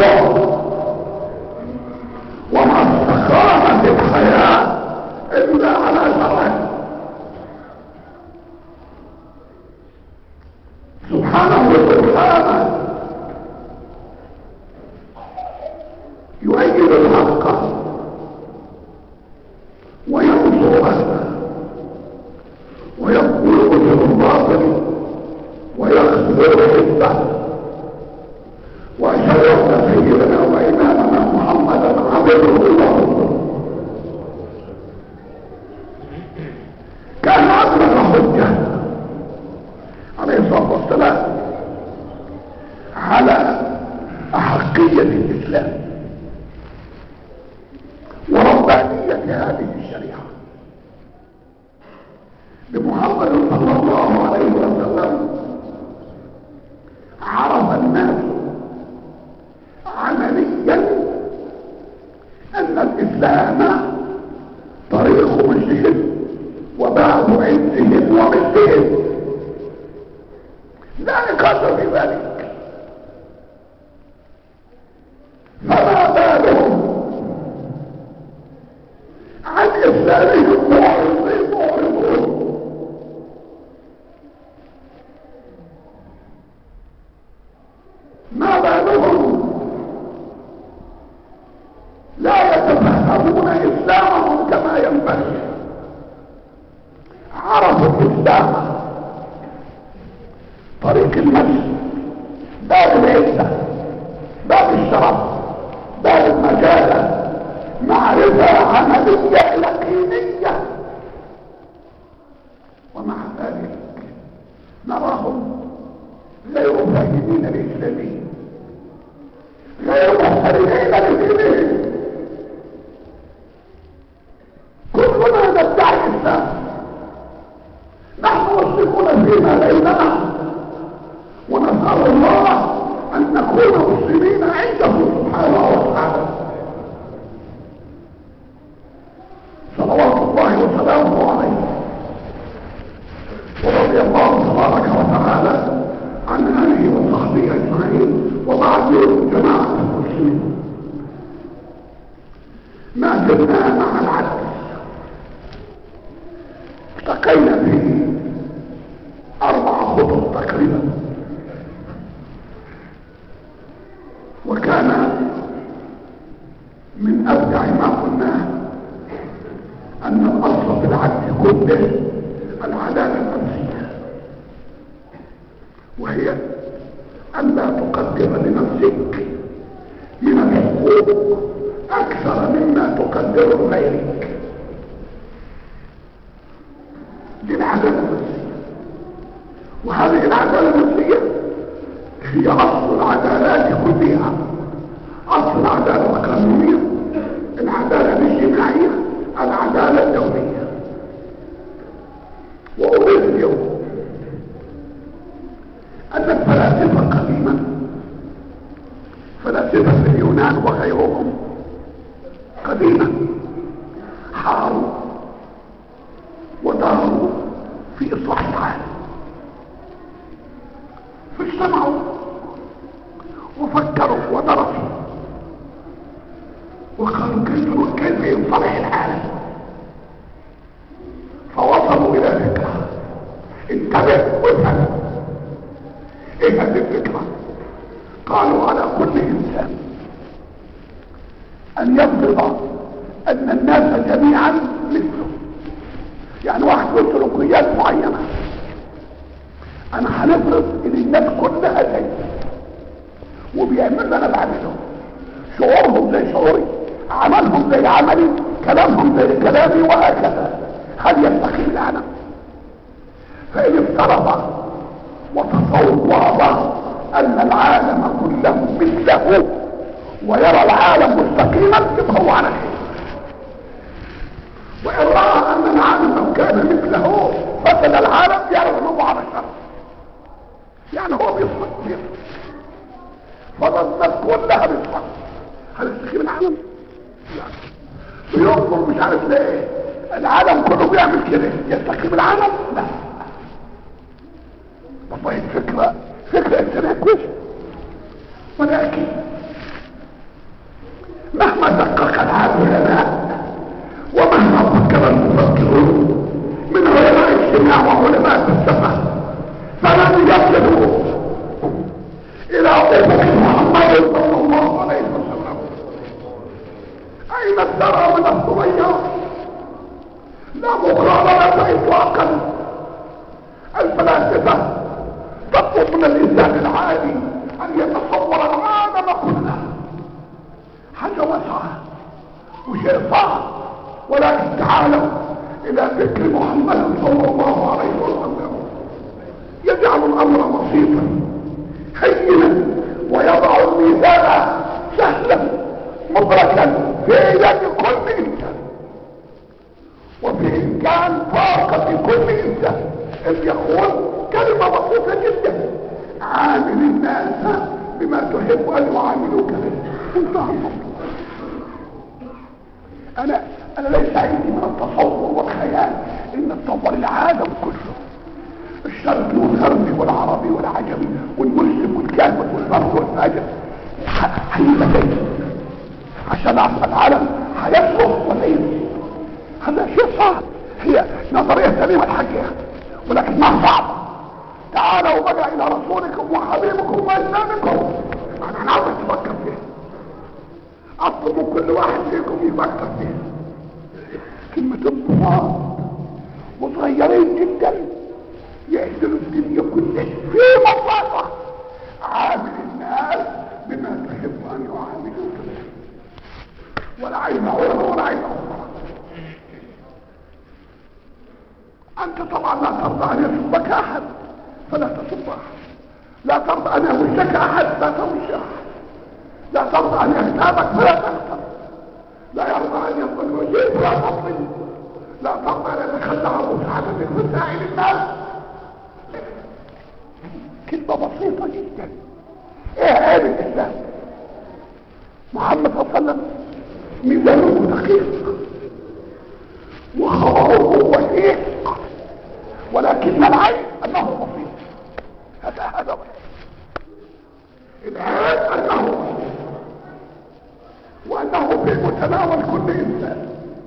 الله وما استقامت الحياة إلا على شرعه سبحانه وتعالى يؤيد الحق وينصر أهله ويقول وجه الباطل ويخذل حزبه. وأشهد أن سيدنا وإمامنا محمدا عبده الله كان أبلغ حجة عليه الصلاة والسلام على أحقية الإسلام وربانية هذه الشريعة. بمحمد صلى الله عليه وسلم عرف الناس عمليا أن الإسلام طريق مجدهم وباب عزهم ومجدهم، لا نقاش في ذلك. فما بالهم عن إسلامهم معرضون. ما بالهم لا يتفهمون إسلامهم كما ينبغي. عرفوا الإسلام طريق المجد، باب العزة، باب الشرف، باب المجالة، معرفة عملية يقينية. ومع ذلك نراهم غير فاهمين الإسلاميين، غير محترمين لدينهم. كلنا ندعي الإسلام، نحن مسلمون فيما بيننا، ونسأل الله أن نكون مسلمين عنده سبحانه وتعالى. صلوات الله وسلامه عليه. ورضي الله تبارك وتعالى عن آله وصحبه أجمعين، وبعد جماعة المسلمين. ما زلنا مع العدل، التقينا فيه 4 خطب تقريبا، وكان من أبدع ما قلناه أن الأصل في العدل كله العدالة النفسية، وهي أن لا تقدر لنفسك من الحقوق أكثر مما تقدر لغيرك. دي العدالة النفسية، وهذه العدالة النفسية هي أصل العدالات كلها. أصل العدالة القانونية، العدالة الاجتماعية، العدالة الدولية. وأريد اليوم أن الفلاسفة قديما، فلاسفة اليونان وغيرهم قديما، حاروا وداروا في إصلاح العالم، فاجتمعوا وفكروا ودرسوا وقالوا كيف يصلح العالم. فوصلوا إلى فكرة، انتبه وافهم ايه هذه الفكرة. قالوا على كل إنسان أن يفرض أن الناس جميعا مثله. يعني واحد له سلوكيات معينة، أنا هنفرض إن الناس كلها زي، وبيعمل أنا بعمله، شعورهم زي شعوري، عملهم زي عملي، كلامهم زي كلامي، وهكذا. هل يستقيم العالم؟ فإن افترض وتصور أن العالم كله مثله ويرى العالم مستقيما، يبقى هو على خير. وإن رأى أن العالم لو كان مثله فسد العالم، يرغب على الشر. يعني هو بيصفق فالناس كلها بيصفق. هل يستقيم العالم؟ لا. وينظر مش عارف ليه العالم كله بيعمل كده، يستقيم العالم؟ لا. والله فكرة إنسانية كويسة، ولكن مهما دقق العلماء ومهما فكر المفكرون من علماء الاجتماع وعلماء الفلسفه فلن يصلوا الى افق محمد صلى الله عليه وسلم. اين الثرى من الثريا؟ لا مقارنه اطلاقا. الفلاسفه تطلب من الانسان العادي ان يتصور العالم كله، حاجه واسعه وشيء صعب، ولكن تعالوا الى فكر محمد صلى الله عليه وسلم يجعل الامر بسيطا هينا ويضع الميزان سهلا مدركا في يد كل انسان وفي امكان طاقه كل انسان ان يقول كلمه بسيطه جدا: عامل الناس بما تحب ان يعاملوك به. انتهى الموضوع. انا ليس عندي من التصور والخيال ان تطور العالم كله، الشرقي والغربي والعربي والعجمي والمسلم والكافر والبر والفاجر هيبقى عشان اعرف العالم هيصلح ولا ايه. هذا شيء صعب، هي نظريه سليمه الحقيقه ولكنها صعبه. تعالوا بقى الى رسولكم وحبيبكم واسلامكم. انا عاوز تفكر فيه، اطلب من كل واحد فيكم يفكر فيه. كلمه بساط وصغيرين جدا يعدلوا الدنيا كلها في مصلحه. عامل الناس بما تحب ان يعاملوك به، ولا عين عوره ولا عين عوره. انت طبعا لا ترضى ان يسبك احد فلا تسب احد، لا ترضى ان يوشك احد لا توش احد، لا ترضى ان يغتابك فلا تغتب، لا يرضى ان يقول وجهك فلا تطلب، لا ترضى ان يتخلع مساعدتك وسائل الناس. كلمه بسيطه جدا. ايه عيب الاسلام؟ محمد صلى الله عليه وسلم ميزانه دقيق وخبره وثيق، ولكن العيب انه بسيط. هذا العيب انه بسيط وانه في متناول كل انسان،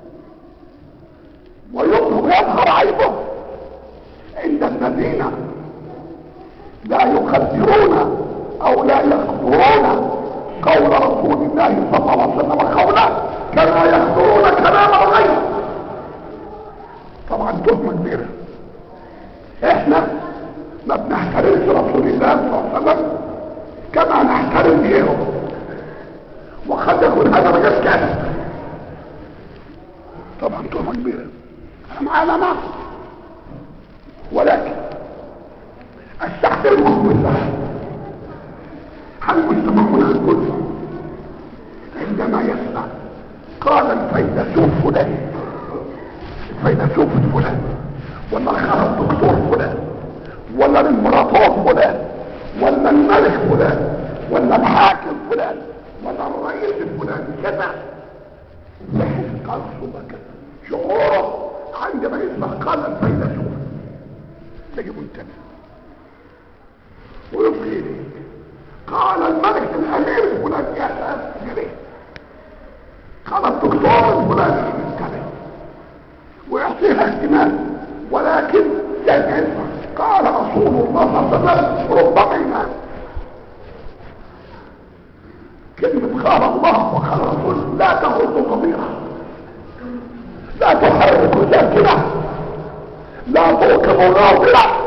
ويظهر عيبه عند الذين لا يقدرون او لا يقدرون قول رسول الله صلى الله عليه وسلم قوله كما يقدرون كلام الغير. طبعا تهمه كبيره. احنا ما بنحترمش رسول الله صلى الله عليه وسلم كما نحترم غيره، وقد يكون هذا مجال كامل. طبعا تهمه كبيره معانا معه، ولكن استحترمهم بالله. هل مجتمعنا كله عندما يسمع قال الفيلسوف فلان، الفيلسوف فلان، ولا خرج الدكتور فلان، ولا الامبراطور فلان، ولا الملك فلان، ولا الحاكم فلان، ولا الرئيس فلان كذا، يحس قلبه كذا شعوره عندما يسمع قال الفيلسوف تجي منتبه ويبقي قال الملك الامير فلان يا ساتر، قال الدكتور فلان ينتبه ويعطيها اهتمام، ولكن يجهل قال رسول الله صلى الله عليه وسلم ربما إيمان. كلمة قال الله وقال رسول لا تغض ضميرها، لا تحرك ساكنة، لا توقف ناظرة،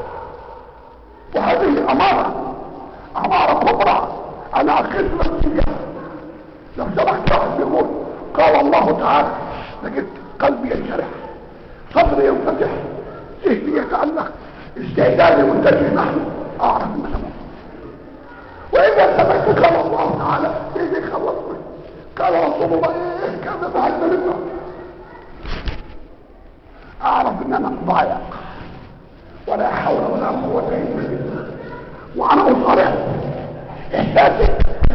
وهذه أمارة كبرى. أنا أخذ مسيح لو سمحت واحد يقول قال الله تعالى لقيت قلبي ينشرح، صدري ينفتح، ذهني يتعلق، استعدادي منتجه نحن أعرف ما سمعت. وإذا سمعت قال الله تعالى إيه خلصني، قال رسول الله إيه كذا بعدنا منه، أعرف إن أنا ضايع ولا حول ولا قوة إلا بالله، وأنا أصارع إحساسي.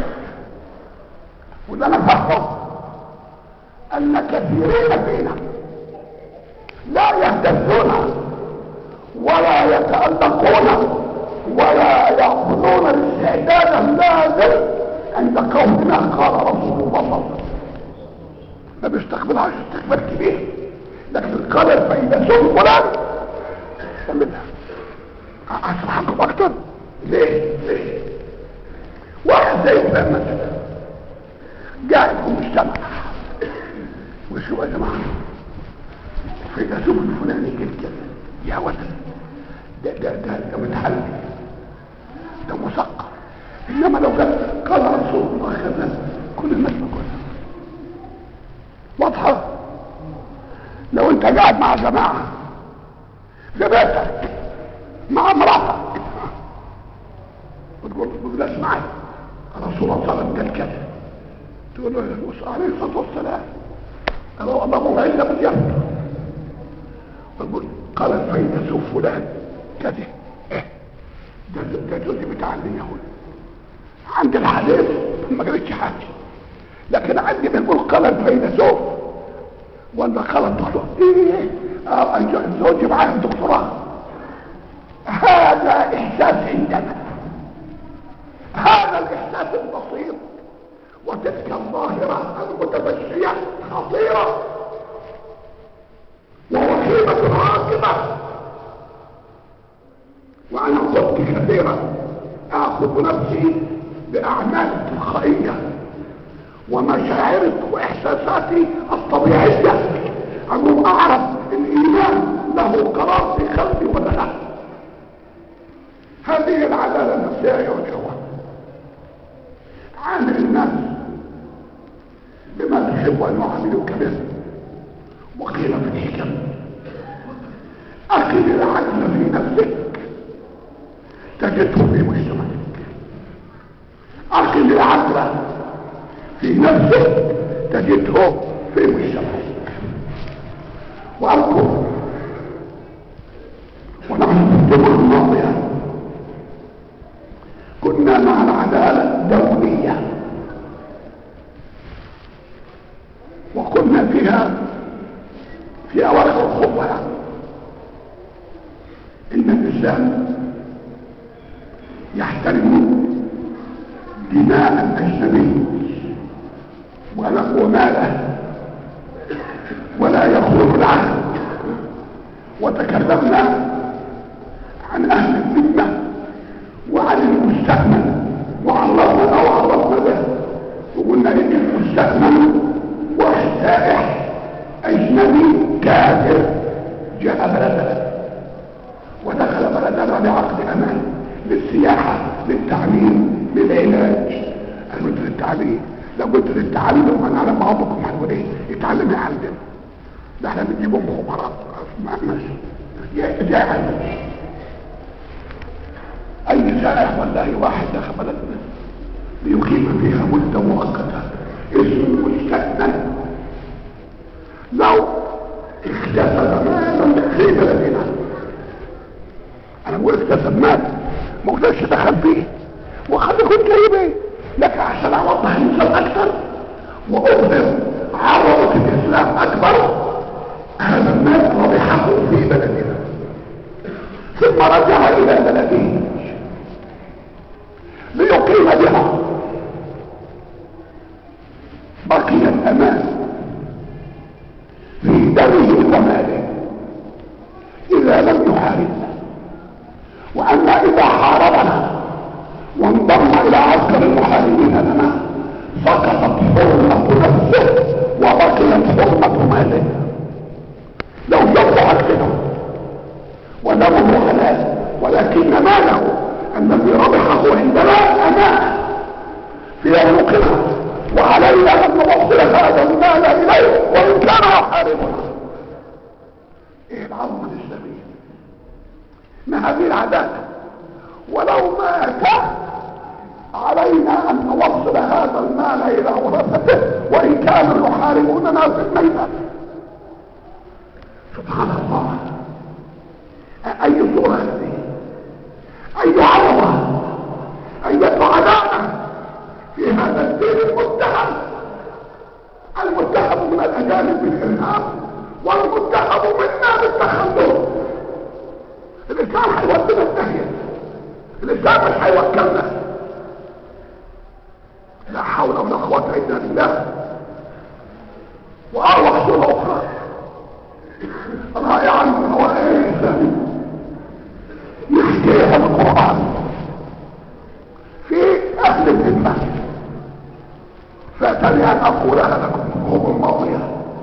وده أنا فاهم أن كثيرين فينا لا يهتزون ولا يتألقون ولا يأخذون الاستعداد اللازم عند قولنا قال رسول الله صلى الله عليه وسلم. ما بيستقبلهاش استقبال كبير، لكن قال فإذا سوء فلان تعملها. أشرحكم أكتر ليه؟ واحد زي فلان مثلا قاعد في مجتمع، وشو يا جماعة فإذا سوء الفلاني كده يا ولد ده متحلي، ده مثقف. إنما لو قال رسول الله كذا كل الناس بقولها واضحة. لو انت قاعد مع جماعة في بيتك مع مراتك وتقول له اسمعي رسول الله صلى الله عليه وسلم كذا، تقول له عليه الصلاة والسلام قال الله عز باليد، وتقول قال فإن سوء فلان كذا ده جزء بتاع اليهود. عند الحديث ما قالتش حاجة، لكن عندي بنقول قال فإن سوء ولا قال دكتور زوجي معاه دكتوراه. هذا إحساس عندنا، هذا الإحساس البسيط، وتلك الظاهرة المتفشية خطيرة ووخيمة عاقبة. وأنا قلت كثيرا أخذ نفسي بأعمالي التلقائية ومشاعري وإحساساتي الطبيعية، أقوم أعرف الإيمان له قرار في قلبي ولا لا. هذه العدالة النفسية يا جواب. عامل الناس بما تحب أن يعاملوك به. وقيل في الحكم أقل العدل في نفسك تجده في مجتمعك، أقل العدل في نفسك تجده في مجتمعك. وأذكر ونحن في الجمعة الماضية كنا مع العدالة الدولية، وقلنا فيها في أواخر الخطبة إن الإسلام يحترم دماء الأجنبي وماله ولا يخون العهد. وتكلمنا عن أهل الذمة وعن المستأمن وعرفنا به، وقلنا إن المستأمن واحد سائح أجنبي كافر جاء بلدنا ودخل بلدنا بعقد أمان للسياحة للتعليم للعلاج. أنا قلت للتعليم، لو قلت للتعلم أنا على بعضكم هنقول إيه؟ يتعلم يعلم، ده احنا بنجيبهم خبراء جاهل. أي سائح والله واحد دخل بلدنا ليقيم فيها مدة مؤقتة اسمه مستأمن، لو اكتسب مالا في بلدنا، انا بقول اكتسب مال ما قدرش دخل فيه وخلي كنت جايبه لك عشان اوضح الانسان اكثر واظهر عظمه الاسلام اكبر. هذا المال ربحه في بلدنا ثم رجع الى بلده ليقيم بها، بقي الامان في دمه وماله اذا لم يحاربنا. واما اذا حاربنا وانضم الى عسكر المحاربين لنا سقطت حرمة نفسه وبقيت حرمة ماله. لو يرجع كده ودمه حلال، ولكن ماله الذي ربحه عندنا امانه في عنقنا، وعلينا ان نوصل هذا المال اليه وان كان يحاربنا. ايه العظمه الاسلاميه؟ ما هذه العداله؟ ولو مات علينا ان نوصل هذا المال الى ورثته وان كانوا يحاربوننا في الميدان. سبحان الله، اي صورة هذه، اي عظمة، اي عدالة في هذا الدين المتهم من الاجانب بالارهاب والمتهم منا بالتخلف. الاسلام هيودينا النهاية، الاسلام مش هيوكلنا. لا حول ولا قوة الا بالله. فاتني ان اقولها لكم الامور الماضيه.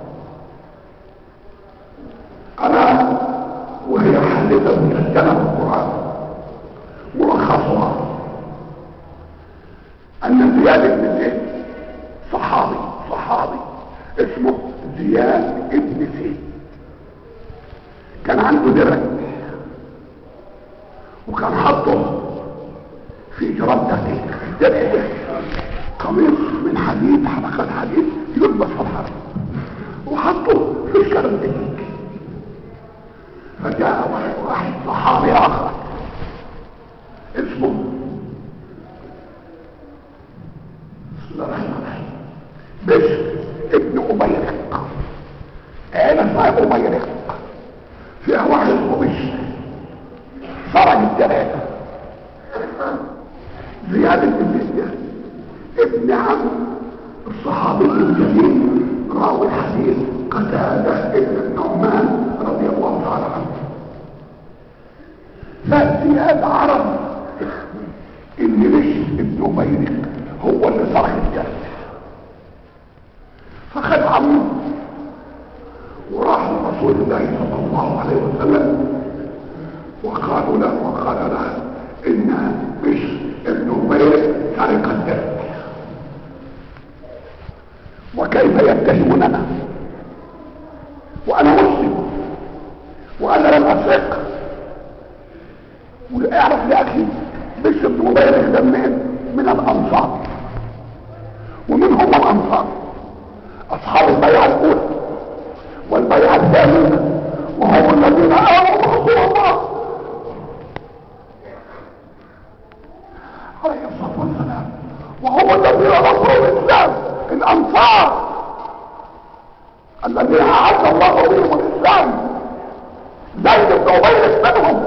انا وهي حديثه مسجله في القران ملخصها ان زياد بن زيد صحابي اسمه زياد بن زيد، كان عنده درع وكان حاطه في جراب دقيق. الدرع ده قميص من حديد، حلقات حديد يلبس في الحرب، وحطه في الكلام دقيق. فجاء واحد صحابي اخر اسمه بسم الله الرحمن الرحيم بشر ابن أميرق، عيلة اسمها أميرق، فيها واحد اسمه بشر سرق الدرع. زياد بن زيد ابن عم الصحابي الجليل راوي الحديث قتادة ابن النعمان رضي الله تعالى عنه. فزياد عرف ان بشر ابن أميرق هو اللي سرق الدرع، فخد عمه وراح لرسول الله صلى الله عليه وسلم وقال له ان بشر ابن أميرق سرق الدرع، وكيف يتهموننا وانا مسلم وانا لم اسرق. واعرف يا اخي بشر بن أميرق ده من الانصار، ومن هم الانصار؟ اصحاب البيعه الاولى والبيعه الثانيه، وهم الذين امنوا برسول الله عليه الصلاه والسلام، وهم الذين نصروا الاسلام، الانصار الذين اعز الله بهم الاسلام. زيد بن أميرق منهم،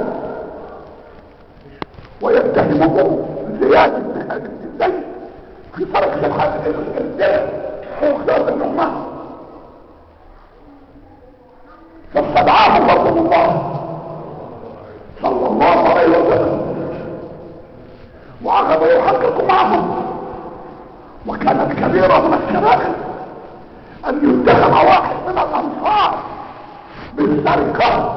ويتهمهم زياد بن زيد في فرق الدرع وخلاف النعمان. فاستدعاهم رسول الله صلى الله عليه وسلم وعقد يحقق معهم، وكانت كبيرة من الكبائر ان يتهم واحد من الانصار بالسرقة،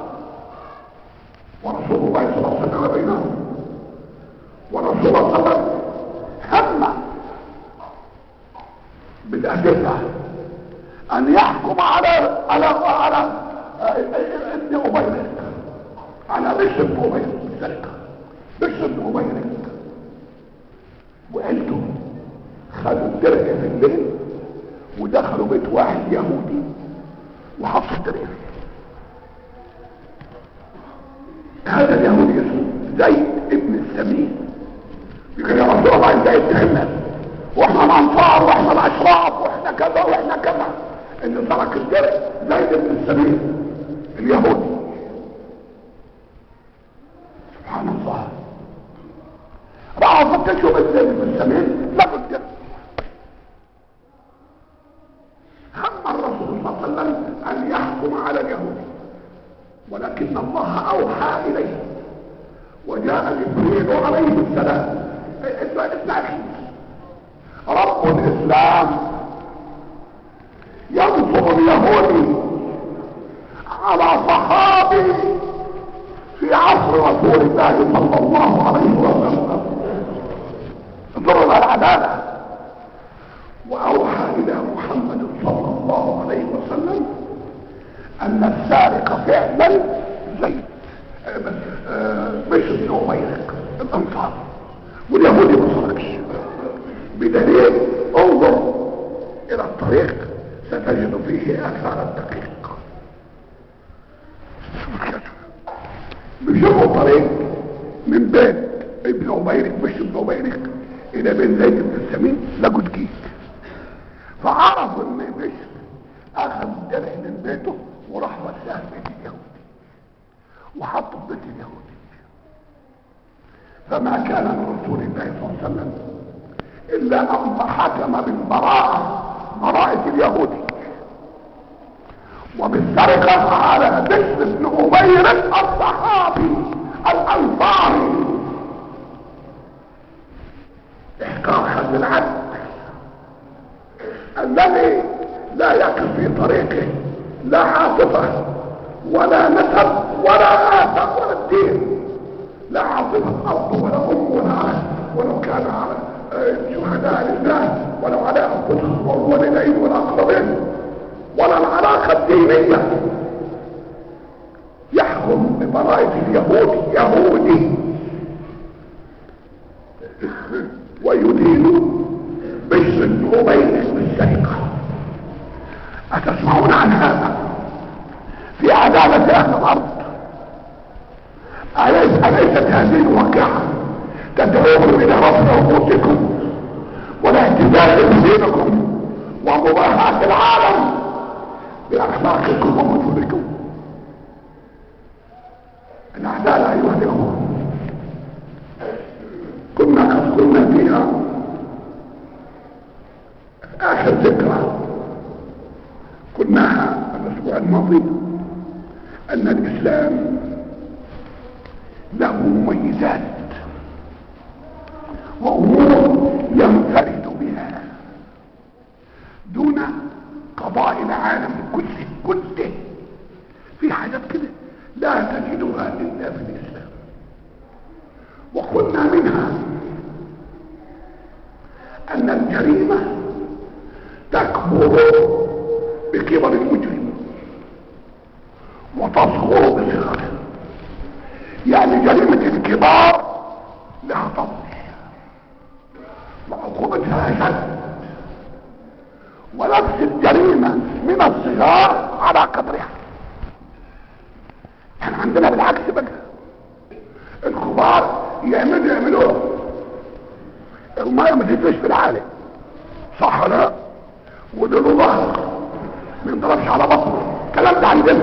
ورسول الله صلى الله عليه وسلم بينهم. ورسول الله صلى الله عليه وسلم هم بالأدلة ان يحكم على ابن أميرق، على بشر بن أميرق بالسرقة. بشر بن أميرق وعيلته خدوا الدرع في الليل ودخلوا بيت واحد يهودي وحطوا الدرع. هذا اليهودي اسمه زيد ابن السمين، يقول يا رسول الله انت اتهمنا واحنا الانصار واحنا الاشراف واحنا كذا واحنا كذا، اللي ترك الدرع زيد ابن السمين اليهودي. سبحان الله، راحوا فتشوا بيت زيد ابن السمين لقوا الدرع. هم الرسول صلى الله عليه وسلم ان يحكم على اليهود، ولكن الله اوحى اليه وجاء جبريل عليه السلام. اسمع رب الاسلام ينصر اليهودي على صحابي في عصر رسول الله صلى الله عليه وسلم. انظروا العداله. واوحى الى محمد صلى الله عليه وسلم ان السارق فعلا زيد بشر بن أميرق الانصار، واليهودي ما سرقش، بدليل انظر الى الطريق ستجد فيه اثار الدقيق. بيشوفوا الطريق من بيت ابن أميرق بشر بن أميرق الى بيت زيد بن السمين لقوا دقيق، فعرفوا ان بشر اخذ الدرع من بيته وراح وساه بيت اليهودي وحطه في بيت اليهودي. فما كان من رسول الله صلى الله عليه وسلم الا ان حكم بالبراءة اليهودي وبالسرقة على بشر بن أميرق الصحابي الانصاري. احقاقا للعدل الذي لا يقف في طريقه لا عاطفة ولا نسب ولا آثار ولا الدين، لا عاطفة أرض ولا أم ولا أخ ولو كان على شهداء لله ولو على أنفسهم والوالدين والأقربين، ولا العلاقة الدينية. يحكم ببراءة اليهود يهودي ويدين بالصدوبين بالسرقة. أتسمعون عن هذا في عدالة أهل الأرض؟ أليست هذه الواقعة تدعوكم إلى رفع رؤوسكم والاعتزاز بدينكم ومباهاة العالم بأخلاقكم ووجودكم؟ العدالة أيها الإخوة كنا قد قلنا فيها آخر ذكرى قلناها الأسبوع الماضي أن الإسلام له مميزات وأمور ينفرد بها دون قضاء العالم كله. في حاجات كده لا تجدها إلا في الإسلام. وقلنا منها أن الجريمة تكبر بكبر المجرم وتصغر بصغره، يعني جريمة الكبار لها طبع وعقوبتها أشد، ونفس الجريمة من الصغار على قدرها. يعني عندنا بالعكس بقى، الكبار يعملوه الماء ما تجيش في العالم صح لا، ودول ظهر ما ينضربش على بطنه، الكلام ده عندنا.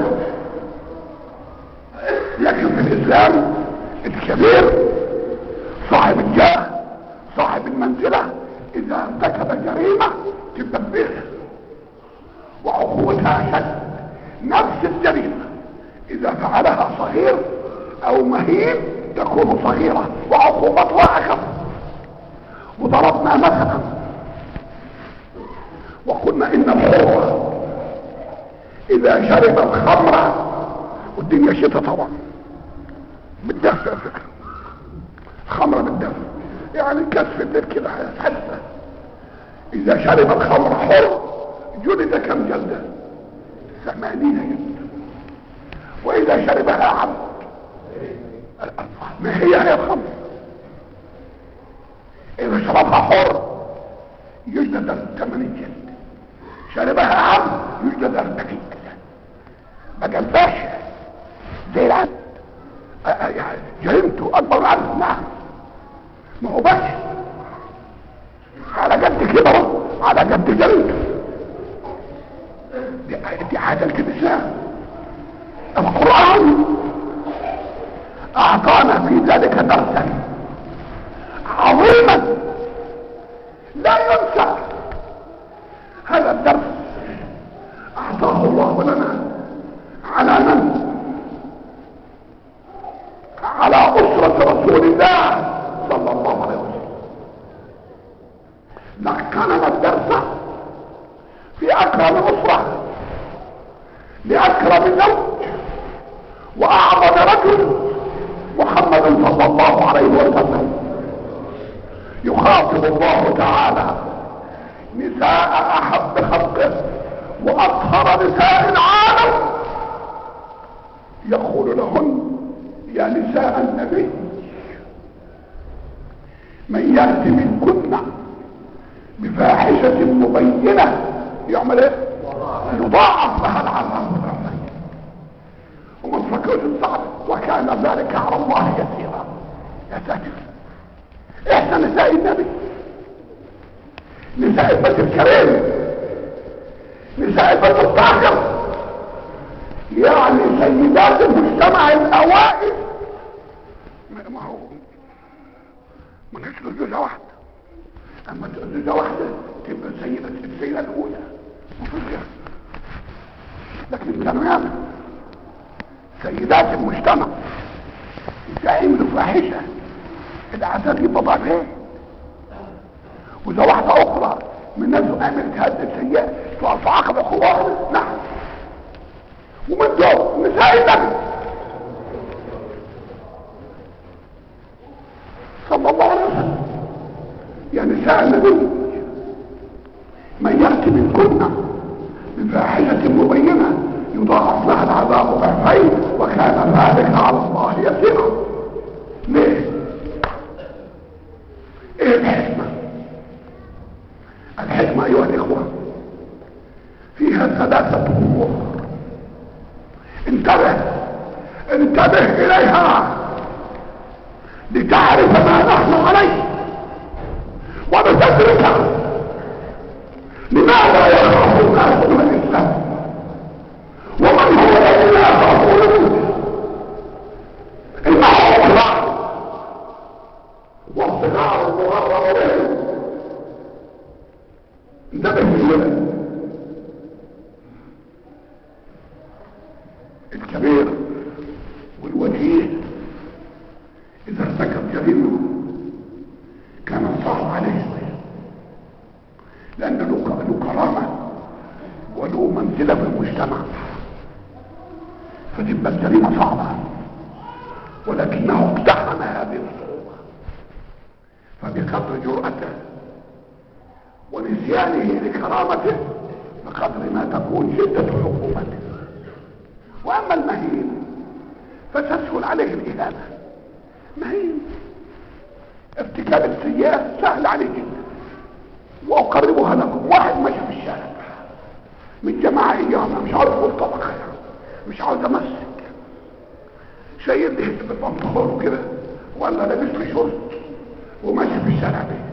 لكن في الاسلام الكبير صاحب الجاه صاحب المنزلة اذا ارتكب جريمة تنبه وعقوبتها اشد. نفس الجريمة اذا فعلها صغير او مهين تكون صغيرة وعقوبتها اخف. وضربنا مثلا وقلنا ان الحرة اذا شرب الخمر، والدنيا شتاء طبعا بالدفع على فكرة، خمرة بالدفع يعني كسف الليل كده حتى اذا شرب الخمر حر جلد كم جلدة؟ 80 جلدة. واذا شربها عبد ما هي الخمر، اذا شربها حر يجلد 80 جلد، شربها عبد يجلد 40. ما جلداش زي العبد، جريمته اكبر من العبد. نعم، ما هو بس على قد كده على قد جريمته. دي عدالة الاسلام. القرآن اعطانا في ذلك درسا عظيما لا ينسى. هذا الدرس اعطاه الله لنا على من؟ على أسرة رسول الله صلى الله عليه وسلم. لكننا الدرس في أكرم أسرة لأكرم زوج وأعظم رجل محمد صلى الله عليه وسلم. يخاطب الله تعالى نساء أحب خلقه وأطهر نساء العالم، يقول لهن يا نساء النبي من يأتي منكن بفاحشة مبينة يعمل ايه؟ يضاعف لها العذاب ضعفين. ومن فكرت الصعب وكان ذلك على الله يسيرا. يا ساتر، احنا نساء النبي، نساء البيت الكريم، نساء البيت الطاهر، يعني سيدات المجتمع الاوائل. ما هو ما كانش زوجة واحدة، اما زوجة واحدة تبقى السيدة الاولى وفي غيرها. لكن كانوا يعملوا سيدات المجتمع اذا عملوا فاحشة العذاب يبقى ضعفين. واذا واحدة اخرى من الناس عملت هذه السيئة فعاقب عقوبة؟ نعم. ومن دول نساء النبي صلى الله عليه وسلم، يا نساء النبي من يأتي منكن بفاحشة مبينة يضاعف لها العذاب ضعفين وكان ذلك على الله يسيرا. ليه؟ ايه الحكمة؟ الحكمة ايها الاخوة فيها ثلاثة امور، انتبه اليها لتعرف ما نحن عليه ولتدرك لماذا يخاف الناس من الاسلام ومن هو الذي لا يخافون منه. انه الله والصغار المغرر بهم. انتبه للولد الكبير والوجيه اذا ارتكب جريمه كان صعب عليه لان له كرامه وله منزله في المجتمع، فتبقى الجريمه صعبه، ولكنه اقتحم هذه الصعوبه فبقدر جرأته ونسيانه لكرامته بقدر ما تكون شده عقوبته. واما المهين فتسهل عليه الاهانه. مهين ارتكاب السيئه سهل عليه جدا. واقربها لكم، واحد ماشي في الشارع من جماعه ايامنا مش عاوز اقول طبقه مش عاوز امسك، شايل لي بالبنطلون كده ولا لابس لي شورت وماشي في الشارع بيه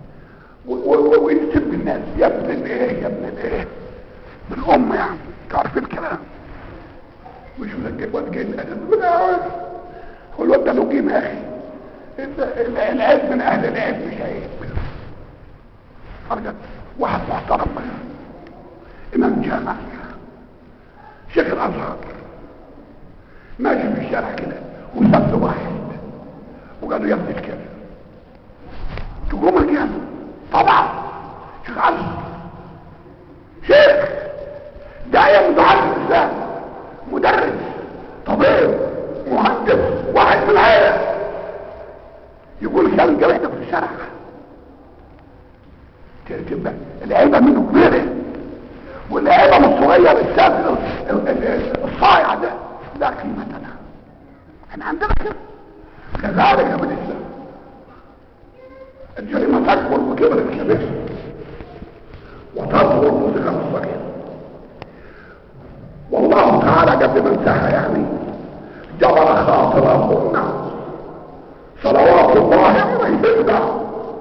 ويسب الناس يا ابن الايه يا ابن الايه بالام، يعني تعرف الكلام. مش ملقب واد جاي هو الواد ده له قيمه يا اخي. العيب من اهل العيب مش عيب. فرجت واحد محترم امام جامع شيخ الازهر ماشي في الشارع كده وسب واحد وقالوا يا ابن الكلب تقوم الجامع. طبعا شيخ ازهر شيخ داعية متعلم الاسلام مدرس طبيب مهندس واحد من العائله يقول كلام جريده في الشارع، تبقى العيبه منه كبيره والعيبه من الصغير السافل الصايع ده لا قيمه لها. احنا عندنا كده كذلك بالاسلام الجريمه تكبر وكبر الكبير وتظهر الموسيقى الصغير. والله تعالى قبل ما انتهى يعني جبر خاطرهن صلوات الله عليهن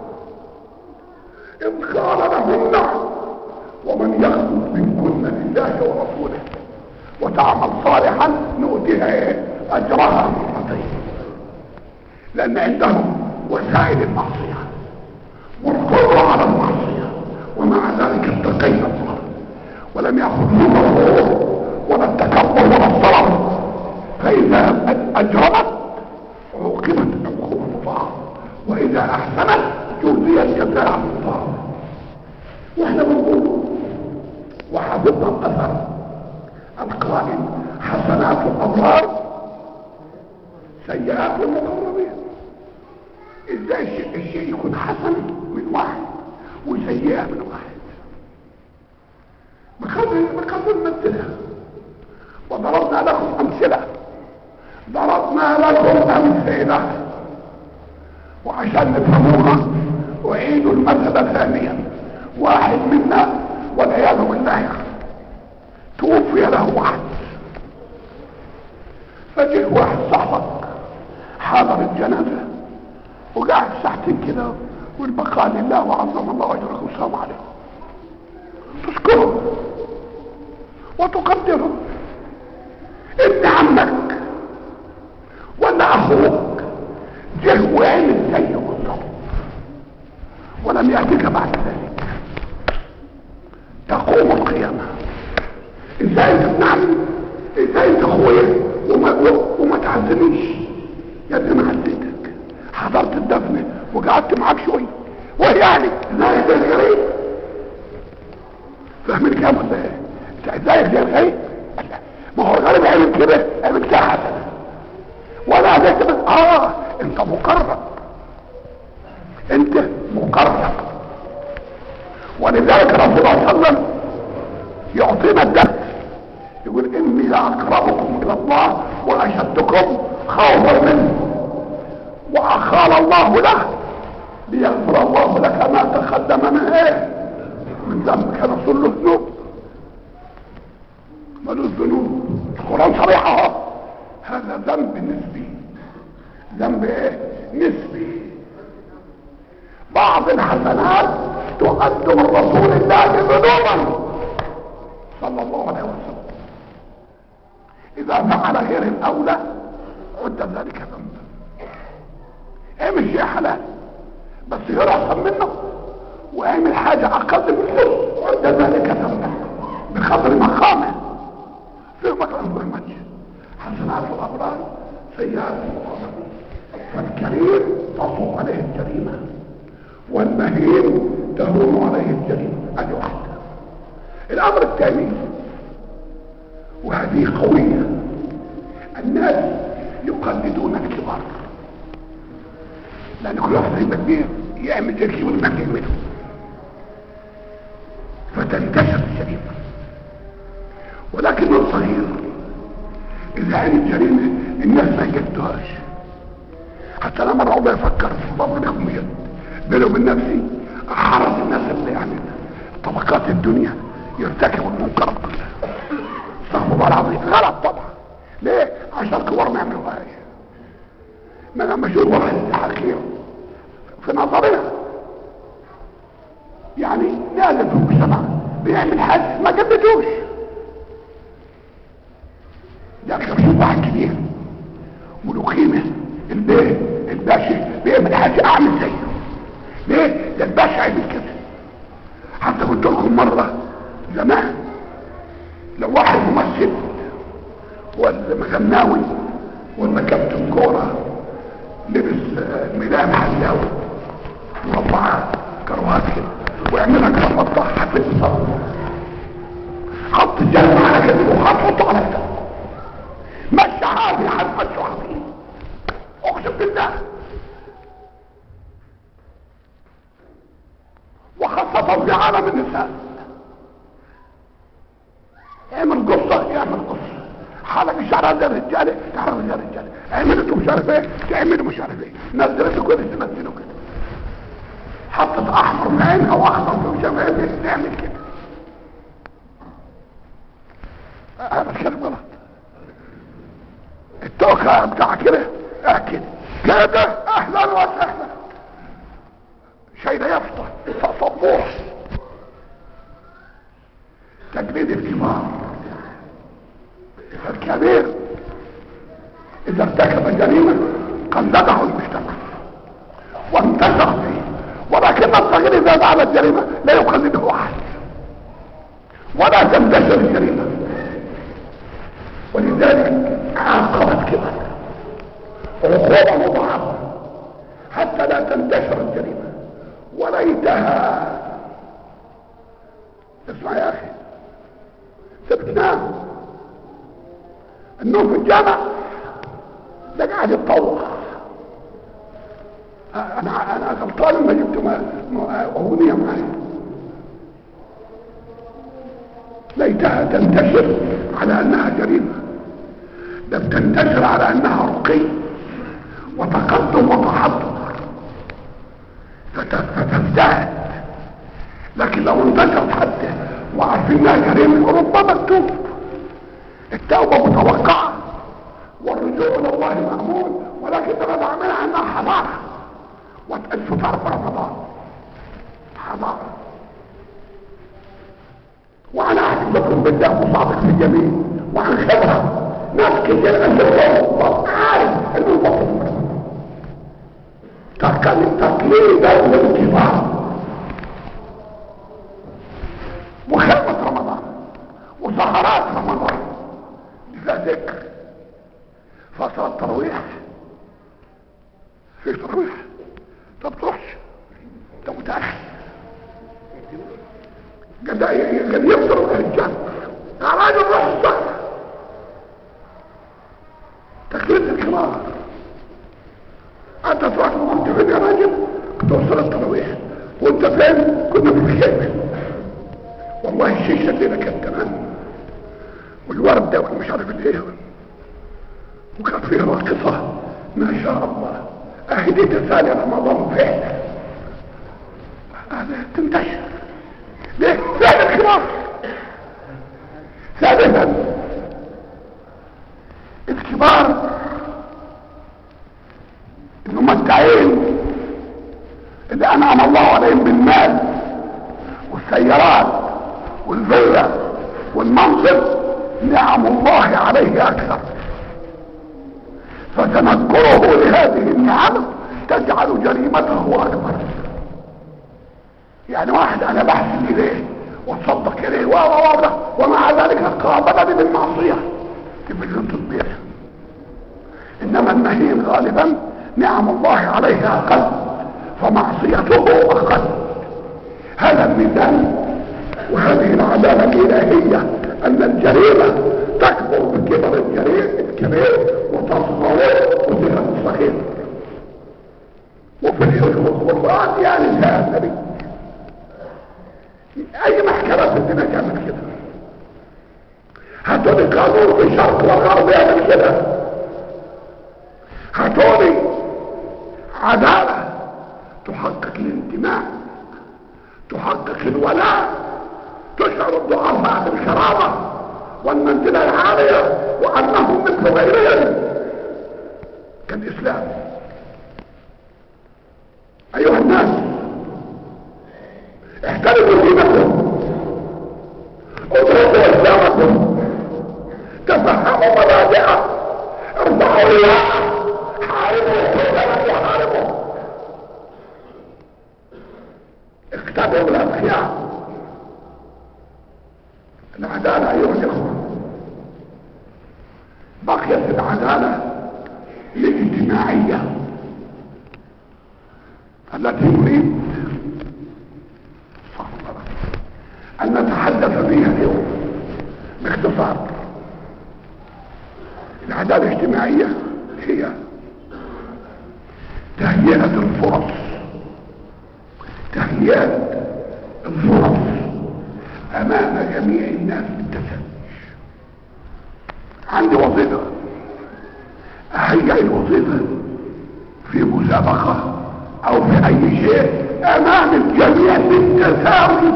إذ قال لهن ومن يخلق منكن لله ورسوله وتعمل صالحا نؤتيها اجرها مرتين، لان عندهم وسائل المعصيه والقدره على المعصيه ومع ذلك اتقينا الله ولم ياخذوه الغرور ولا التكبر ولا الصرف، فاذا اجرمت عوقبت عقوبه الله واذا احسنت جزيت جزاء الله. واحنا بنقول وحفظنا الاثر القائل حسنات الابرار سيئات المقربين. ازاي الشيء يكون حسن من واحد وسيئه من واحد؟ بقدر نمثلها وضربنا لكم امثله وعشان نفهموها اعيدوا المثل ثانيا. واحد منا والعياذ بالله توفي له واحد، فجئ واحد صاحبك حاضر الجنازه وقاعد ساعتين كده والبقاء لله وعظم الله اجره والسلام عليكم، تشكره وتقدره. ابن عمك ولا اخوك جه وعمل زيه بالضبط ولم ياتيك بعد ذلك، تقوم القيامه. ازاي انت ابن عمي؟ ازاي انت اخويا وما تعزنيش؟ يا ابني ما عزيتك، حضرت الدفن وقعدت معاك شويه، ويعني لا ده غريب كام ولا ايه؟ زيك زي الغريب. ما هو الغريب عمل كده عمل كده حسنه وانا هديت بس انت مقرب، انت مقرب. ولذلك رسول الله صلى الله عليه وسلم يعطينا الدرس، يقول اني لاقربكم الى الله واشدكم خوفا منه، واخال الله له ليغفر الله لك ما تقدم من ايه من ذنبك. رسول له ذنوب ملوش ذنوب، القران صريح اهو. هذا ذنب نسبي، ذنب ايه نسبي. بعض الحسنات تقدم الرسول الله ذنوبا صلى الله عليه وسلم، اذا فعل غير الاولى عد ذلك ذنبا. اعمل شيء حلال بس غير احسن منه، واعمل حاجه اقل منه عد ذلك ذنبا بقدر مقامه. في مكان برمج حسنات الابرار سيئات المقربين، فالكريم تصوم عليه الجريمه والمهين تهون عليه الجريمه. ادي واحده. الامر الثاني وهذه قويه، الناس يقلدون الكبار، لان كل واحد هيبقى كبير يعمل زي الكبير ما بيعمله فتنتشر الجريمه. ولكن الصغير اذا عمل جريمه الناس ما يجدوهاش. حتى انا مره والله افكر في ضرب لكم بجد بيني وبين نفسي، احرص الناس اللي يعني طبقات الدنيا يرتكبوا المنكرات كلها. استغفر الله العظيم، غلط طبعا. ليه؟ عشان الكبار ما يعملوهاش. ما لما اشوف واحد حقير في نظرنا يعني نازل في المجتمع بيعمل حاجه ما جددوش، لكن بشوف واحد كبير وله قيمه، الباشا بيعمل حاجه اعمل زيه. ليه؟ ده الباشا عمل كده. حتى قلت لكم مره زمان لو واحد ممثل ولا مغناوي ولا كابتن كوره لبس ميلان حلاوي ورفع كروات كده ويعملها كرافطه هتتصل، حط الجزمه على كده وهتحطه على كده مشي عادي هتمشي عادي. اقسم بالله، وخاصة في عالم النساء. اعمل قصة يعمل قصة، حالك شعرها زي الرجالة شعرها زي الرجالة، عملته مش عارف ايه تعمله مش عارف ايه، نزلته كده تمثله كده، حطت احمر في عينها واخضر في مش عارف ايه تعمل كده. هذا الكلام غلط. التوقع بتاع كده اكد كده اهلا وسهلا شيء لا يفطر تصبح تجريد الكبار. الكبير اذا ارتكب جريمه قلده المجتمع وانتشر فيه، ولكن الصغير اذا فعل الجريمه لا يقلده احد ولا تنتشر الجريمه. ولذلك عاقبت كده عقوبه مضاعفه حتى لا تنتشر الجريمه. وليتها اسمع يا اخي، سبتناه النوم في الجامع ده قاعد يتطوع. انا غلطان لما جبت اغنيه معي. ليتها تنتشر على انها جريمه، ده بتنتشر على انها رقي وتقدم وتحضر فتزداد. لكن لو انتشرت حتى وعارفين انها جريمه ربما تتوب. التوبه متوقعه والرجوع الى الله مامون، ولكن انا بعملها انها حضاره وتأسف في رمضان حضاره. وانا اعتقد لكم بالله مصادق في الجميع وعن خبره ناس كتير انت عارف انه المفروض تقليدا للكبار. وخدمة رمضان وسهرات رمضان فيها ذكر، فترة ترويح في ترويح. طب تروحش انت متأخر قد يفطر والله الشيشه الليله كانت تمام، والورده والمش عارف الايه، وكان فيه راقصه ما شاء الله. اهدي تسالي رمضان فعلا هذا تنتشر ليه؟ فين الكبار؟ ثالثا الكبار الممتعين اللي انعم الله عليهم بالمال والسيارات والفيلا والمنصب، نعم الله عليه اكثر، فتنكره لهذه النعم تجعل جريمته اكبر. يعني واحد انا بحسن اليه واتصدق اليه ومع ذلك قابلني بالمعصيه تبقى تطبيق. انما المهين غالبا نعم الله عليه اقل فمعصيته اقل. هذا الميزان وهذه العداله الالهيه ان الجريمه تكبر بكبر الكبير وتصغر بصغر الصغير. وفي القرآن يعني نساء النبي اي محكمة في الدنيا تعمل كده. هاتولي قانون في الشرق والغرب يعمل كده. هاتولي عدالة تحقق الانتماء، تحقق الولاء، تشعر الضعفاء بالكرامة والمنزلة العالية وأنهم مثل غيرهم كالإسلام. أيها الناس احترموا دينكم، ادركوا إسلامكم، تفهموا مبادئه، ارفعوا رياءه، حاربوا كل من يحاربه، اقتدوا بالأخيار. العدالة أيها الإخوة بقيت العدالة الاجتماعية التي نريد أن نتحدث فيها اليوم باختصار. العدالة الاجتماعية هي تهيئة الفرص، تهيئة الفرص امام جميع الناس بالتساوي. عندي وظيفة اهيئ الوظيفة في مسابقة او في اي شيء امام الجميع بالتساوي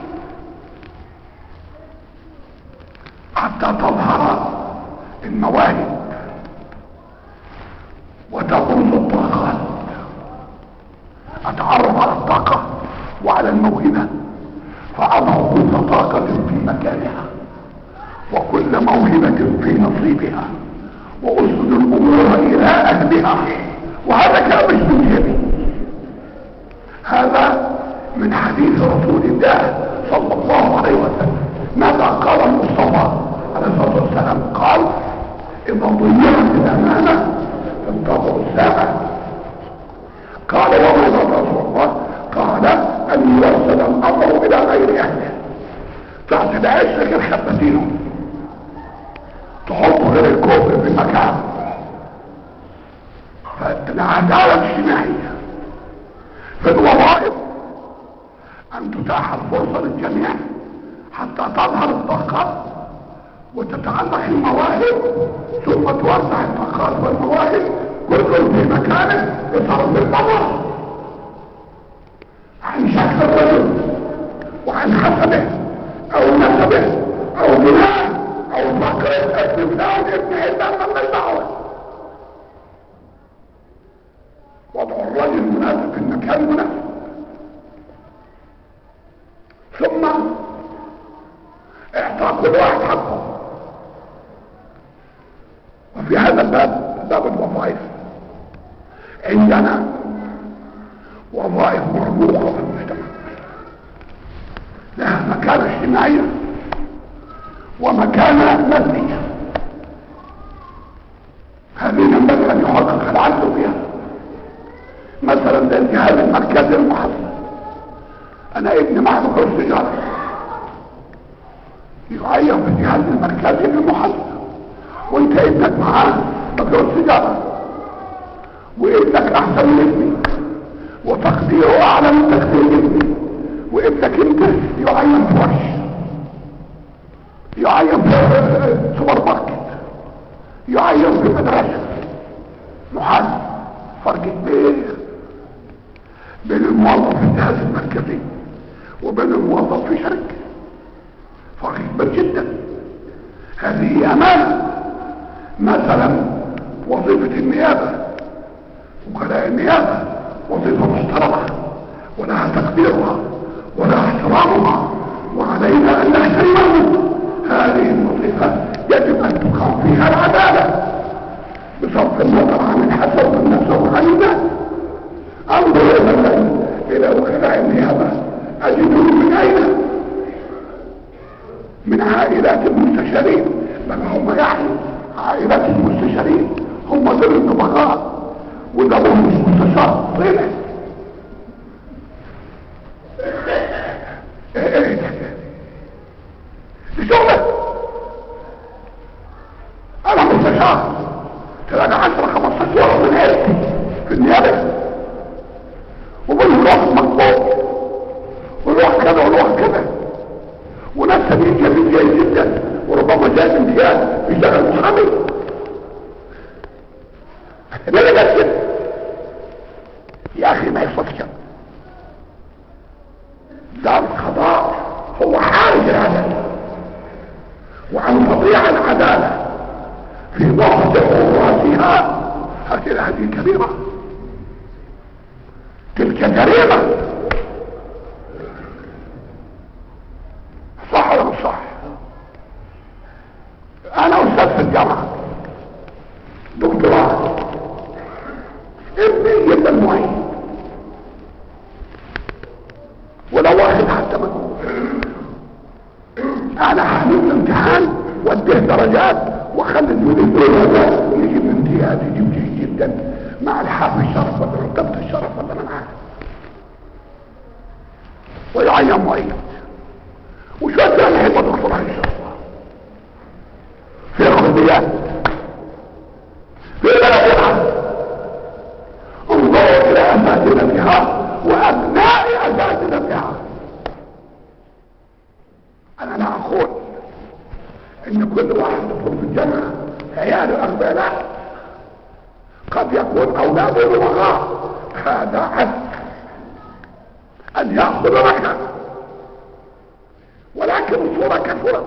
حتى تظهر المواهب وتبرز الطاقات. اتعرف على الطاقة وعلى الموهبة فأضع كل طاقة في مكانها وكل موهبة في نصيبها وأسد الأمور إلى أهلها. وهذا كان مش من جميع، هذا من حديث رسول الله صلى الله عليه وسلم. ماذا قال المصطفى عليه الصلاة والسلام؟ قال إذا ضيعت الأمانة فانتظروا الساعة. قال وماذا رسول الله؟ قال أن يوصل الأمر إلى غير أهله، تعطي عيشك الخبتينه، تحط غير الكوب في مكان. فالعدالة الاجتماعية في الوظائف أن تتاح الفرصة للجميع حتى تظهر الطاقات وتتعلق المواهب ثم توزع الطاقات والمواهب كل في مكانه بصرف النظر عن شكل الرجل وعن حسبه او نسبه او بناء او فقر ابن فلان ابن علان من الدعوه. وضع الرجل المناسب في المكان المناسب. ثم اعطاء كل واحد حقه. وفي هذا الباب باب الوظائف عندنا وظائف مرموقة في المجتمع لها مكانة اجتماعية ومكانة مادية. هذه ينبغي أن يحقق العدل فيها. مثلا الجهاز المركزي المحصل، أنا ابني معه بكورس تجارة يعين في الجهاز المركزي للمحصل، وانت ابنك معاه بكورس تجارة وابنك أحسن من ابني وتقديره اعلى من تقدير ابني، وابنك انت يعين في ورش يعين في سوبر ماركت، يعين في مدرسة، محاسب. فرق كبير بين الموظف في الجهاز المركزي وبين الموظف في شركة، فرق كبير جدا. هذه أمانة. مثلا وظيفة النيابة، وكلاء النيابة وظيفة محترمة ولها تقديرها ولها احترامها، وعلينا أن نحترمها. هذه الوظيفة يجب أن تقام فيها العدالة بصرف النظر عن الحسب والنفس وعن الناس. انظر مثلا إلى وكلاء النيابة، أجدهم من أين؟ من عائلات المستشارين، بل هم يعني عائلات المستشارين هم ذوي الطبقات، وده مش مستشار طينة. لشغلة انا مستشار، تلاقي 10-15 واحد من عيلتي في النيابة، وبنهم الواحد مقبول والواحد كذا والواحد كذا، وناس تانيين جيد جدا وربما جاي امتياز بيشتغل محامي. ليه ده كده يا اخي؟ ما يصفش. ده القضاء هو حارس العدالة، وعن تضييع العدالة في ضغط عرواتها هذه كبيرة، تلك جريمة. صح ولا مش صح؟ انا استاذ في الجامعة، دكتوراه، ابني جدا معين، ولو واخد حتى مجهود، انا هعمل امتحان واديه درجات واخلي المدير يجيب امتياز، يجيب جيد جدا مع الحافظ الشرف ولا رتبة الشرف ولا انا معاه، ويعين معين. وشوية ثاني هيبقى دكتور ان شاء الله في الكليات في بلدنا. انظروا الى اساتذتها وابناء اساتذتها. انا لا اقول ان كل واحد يدخل في الجامعه عياله اغبياء، لا، قد يكون اولاده بمغاء، هذا عسى ان ياخذ ركعه، ولكن الصوره كثرت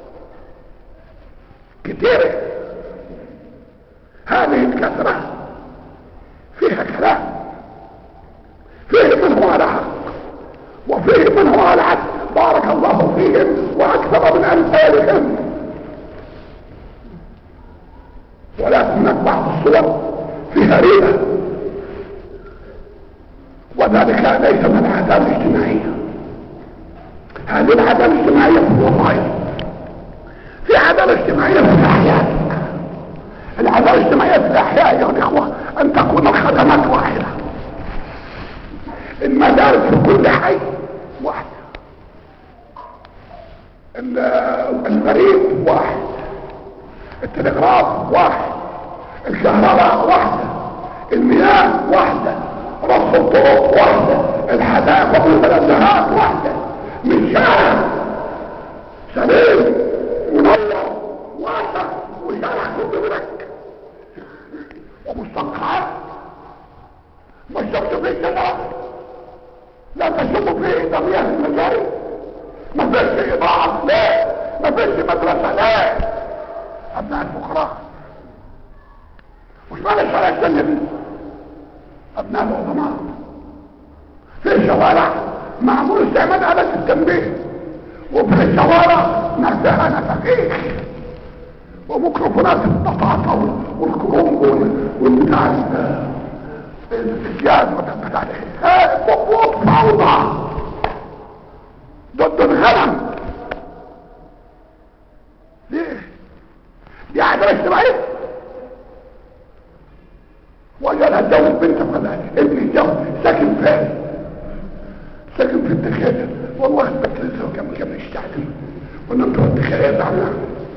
كثيره. هذه الكثره فيها كلام، فيه من هو على حق وفيه من هو على عدل، بارك الله فيهم واكثر من امثالهم. ولكن بعض الصور فيها ريبه، وذلك ليس من العداله الاجتماعيه. هذه العداله الاجتماعيه في الوظائف، في عداله اجتماعيه في الاحياء. العداله الاجتماعيه في الاحياء يا اخوه ان تكون الخدمات واحده، المدارس في كل حي واحده، البريد واحد، التلغراف واحد، الكهرباء واحده، المياه واحده، رص الطرق واحده، الحدائق والمنزهات واحده، من شارع سليم منور واسع وشارع كل برك ومستنقعات ما شفت فيه شجره، لا تشوفوا فيه الا مياه المجاري، ما فيش اضاءه، لا، ما فيش مدرسه، لا. ابناء الفقراء مش معنى الشارع الثانيه دي، ابناء العظماء في شوارع معمول استعمال آلة التنبيه، وفي شوارع نزهة نفقيح وميكروفونات البطاطا والكرومب والبتاع الجهاز بتاع خطوط فوضى ضد الغنم. ليه؟ دي عدالة اجتماعية. وجل هتجوز بنت فلان، ابني الجوز ساكن فين؟ ساكن في الدخيلة، والله البنت لسه كم يشتعلم ونمتوا الدخيلة عنها،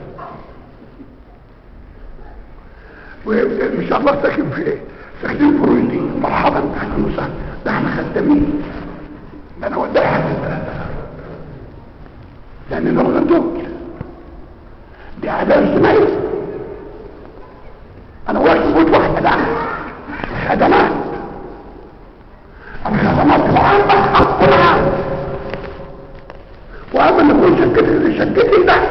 وان شاء الله ساكن في ايه؟ ساكنين في رويدي. مرحبا اهلا وسهلا، ده احنا خدامين، ده انا وداي حد لان دول غندوك دي عادة اجتماعية. انا واقف في بيت واحد الان خدمات، الخدمات العامة حق العام، واما ان يكون شقتي ده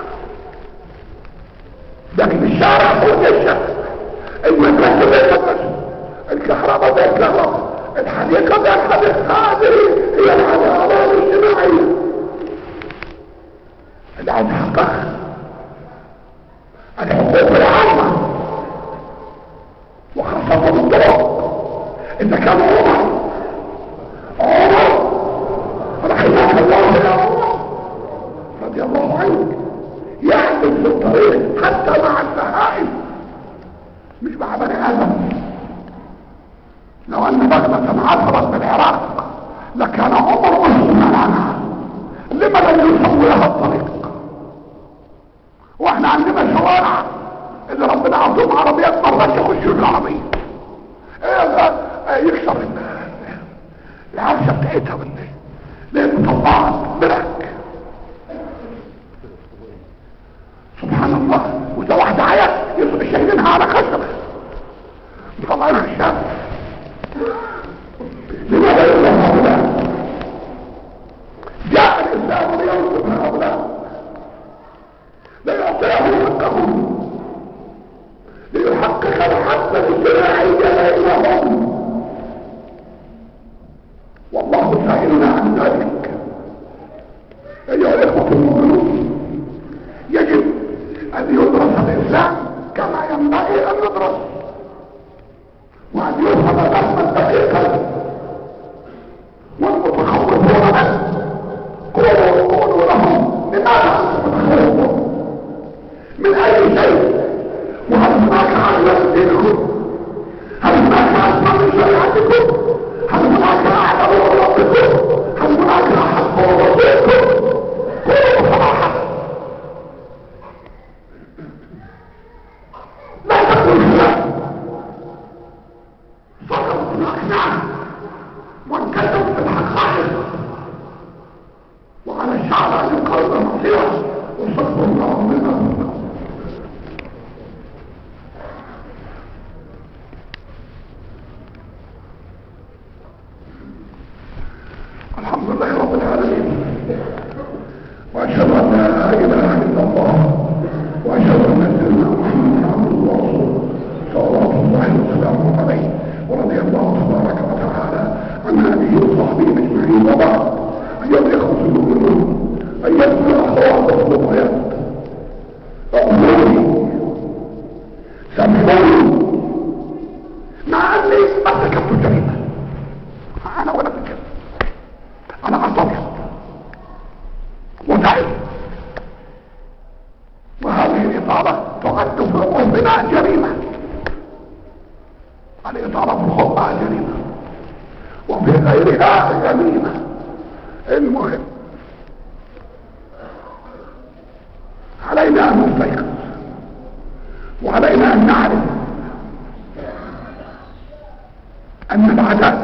لكن الشارع هو الشارع، المدرسة زي المدرسة، الكهرباء زي الكهرباء، الحديقة زي الحديقة. هذه هي العدالة الاجتماعية اللي عايز تحققها. الحقوق العامة وخاصة الطرق. إذا كان عمر رحمه الله يا عمر رضي الله عنه يعمل في الطريق حتى مع البهائم مش مع بني آدم. لو أن بغلة عثرت بالعراق لكان عمر مسؤولا عنها. لما لم يسوي لها الطريق؟ واحنا عندنا شوارع اللي ربنا عطوهم عربيات مرات يخشوا العربية يكسر العرشة بتاعتها بالليل ليه مطلعت برك. سبحان الله. وده واحدة عيال يصبح شايلينها على خشبة مطلعينها الشام. لماذا يقول هؤلاء؟ جاء الإسلام لينصر هؤلاء ليعطيهم حقهم ليحقق الحق الاجتماعي بينهم. والله سائلنا عن ذلك. ايها الاخوه المؤمنون، يجب ان يدرس الاسلام كما ينبغي ان يدرس وان يفهم فهما دقيقا. والمتخوفون منه قولوا لهم لماذا انتم متخوفون من اي شيء؟ وهل هناك عدل دينكم؟ هل هناك عدل شريعتكم؟ هل هناك اعلى ربكم؟ هل هناك احق ربكم؟ قولوا بصراحه. لا تقول لا فقط بالاقناع وانكتب في الحقائق وعلى الشعب ان يقرر مصيره وصدق الله منه. الحمد لله رب العالمين، واشهد ان لا اله الا الله، واشهد ان سيدنا محمدا عبده ورسوله صلوات الله وسلامه عليه. ورضي الله تبارك وتعالى عن اله وصحبه اجمعين. وبعد، ايها الاخوه المؤمنون، ايها الاخوات الفضليات، اعذروني سامحوني مع اني ارتكبت جريمه. انا ولا بكذب، انا اعترف وتعب، وهذه الاطاله تعد في عرفنا جريمه. الاطاله في الخطبه جريمه وفي غيرها جريمه. المهم علينا ان نستيقظ وعلينا ان نعرف ان العداله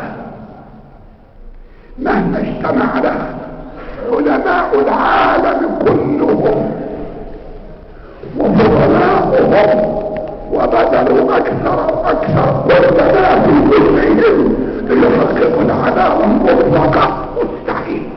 مهما اجتمع لها علماء العالم كلهم وفضلاؤهم وبذلوا اكثر واكثر كلما في وسعهم ليحققوا العداله المطلقه مستحيل.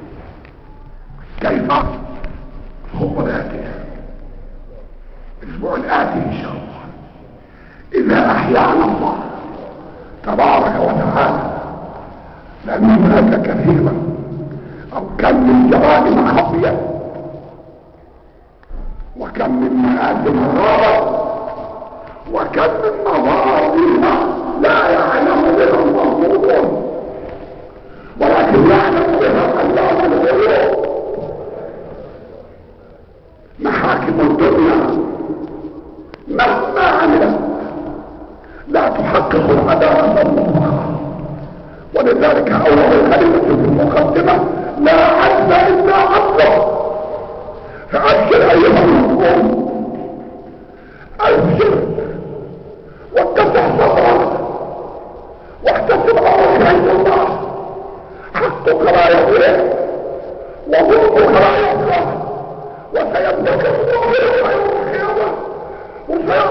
كيف؟ الخطوه الاتيه الاسبوع الاتي ان شاء الله اذا احيانا الله تبارك وتعالى، لأن هناك كثيرا أو كم من جرائم خفية وكم من مآثم غابة وكم من مظالم لا يعلم بها المظلومون ولكن يعلم بها الله الغيوب. محاكم الدنيا مهما عملت لا تحقق العدالة المطلقة. ولذلك اول كلمة في المقدمة لا عدل الا عدله. فابشر ايها المظلوم، ابشر واتسع صدرك واحتسب امرك عند الله. حقك لا يضيع وظلمك لا يضيع وسيملك الله الخير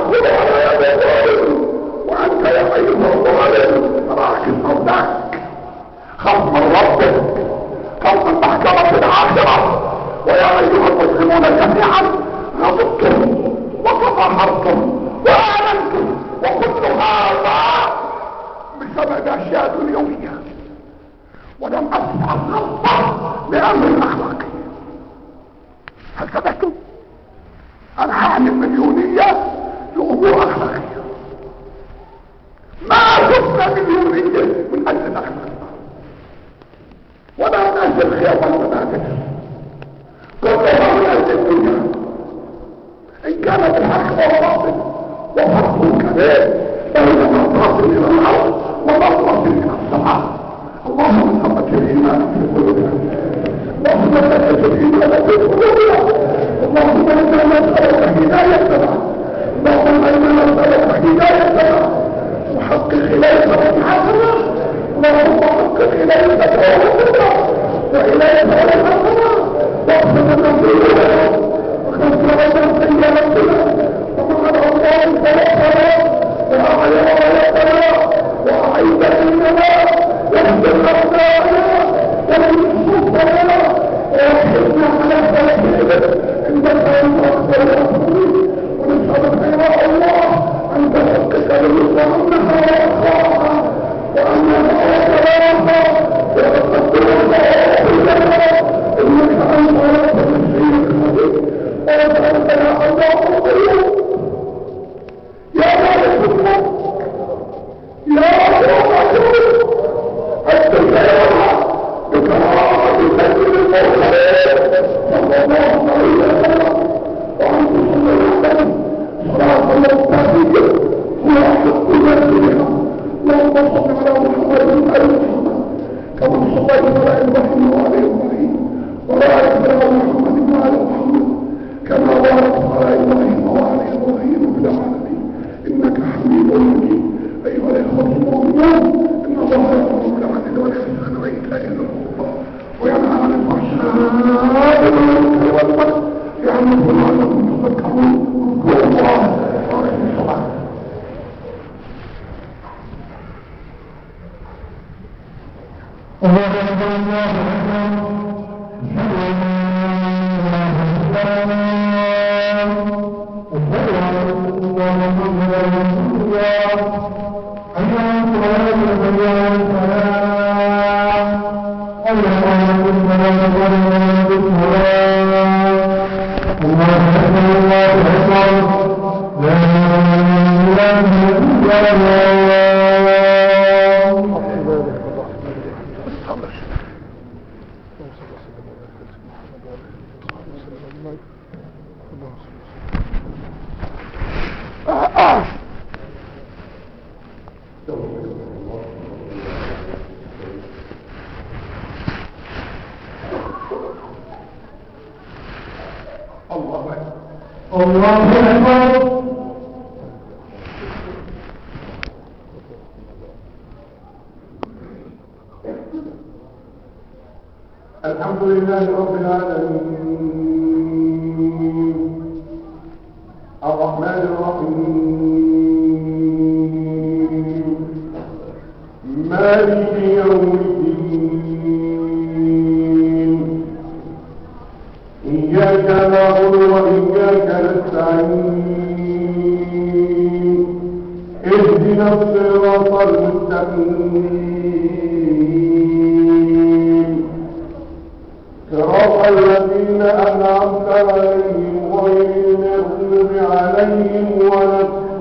تأخذ على يد الظالم وأنت يا أيها الظالم راكز صدقك. خاف من ربك، خاف من محكمة الآخرة. ويا أيها المسلمون جميعا غضبتم وتطهرتم وآمنتم، وكل هذا بسبب أشياء دنيوية، ولم أسمع الخطة بأمر أخلاقي. هل سمعتم؟ أنا هعمل مليونية لأمور أخلاقية. ما شفنا مليونية من أجل الأخلاق ولا من أجل الخير والمنافس، كلها من أجل الدنيا. إن كانت الحق والباطل وفرق كبير بين مرضات إلى الأرض ومرضات إلى السماء. اللهم ثبت الإيمان في قلوبنا، اللهم ثبت الإيمان في قلوبنا، اللهم إنا نسألك هدايتنا، اللهم إنا نسألك هدايتنا وحقق إليك وحقنا، اللهم حقق إليك وحقنا وإليك وحقنا واغفر لنا ذنوبنا وغفر لنا سيئاتنا ومن الله توكلنا وأعلى رايتنا وأعيد ديننا واهدر أبنائنا ومن صوتنا ووحدنا على توحيدك إنك أنت أكبر الراحمين. ونسألك يا الله أن تحقق لرزقنا وأخاها وأنها وكلاها وتقدرها وأخذها إنك أنت رب الشيء الخبير. وأسألك يا الله الغيوب يا مالك الملك يا الله التجارة بكرامة سيد المرسلين صلى الله عليه وسلم وعن صلى الله عليه وسلم صلاة المستقيم هو حق ذاتنا. اللهم صل على محمد وآل محمد كما صليت على إبراهيم وآل إبراهيم وبارك على محمد وآل محمد كما باركت على إبراهيم وآل إبراهيم في العالمين إنك حميد مجيد. أيها الإخوة المؤمنون إن الله يأمر بالعدل والإحسان وإيتاء ذي القربى وينهى عن الفحشاء والمنكر والبغي يعظكم لعلكم تذكرون. اذكروا الله وأقيموا الصلاة. الله أكبر الله أكبر. الحمد لله رب العالمين الرحمن الرحيم مالك يوم الدين إياك نعبد وإياك نستعين اهدنا الصراط المستقيم صراط الذين أنعمت عليهم غير المغضوب عليهم ولا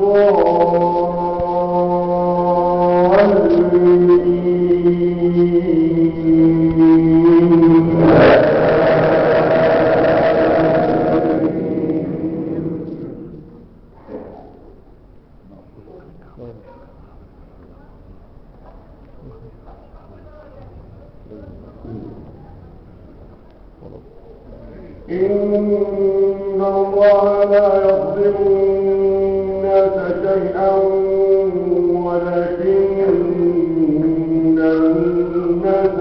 إن الله لا يظلم الناس شيئا ولكن الناس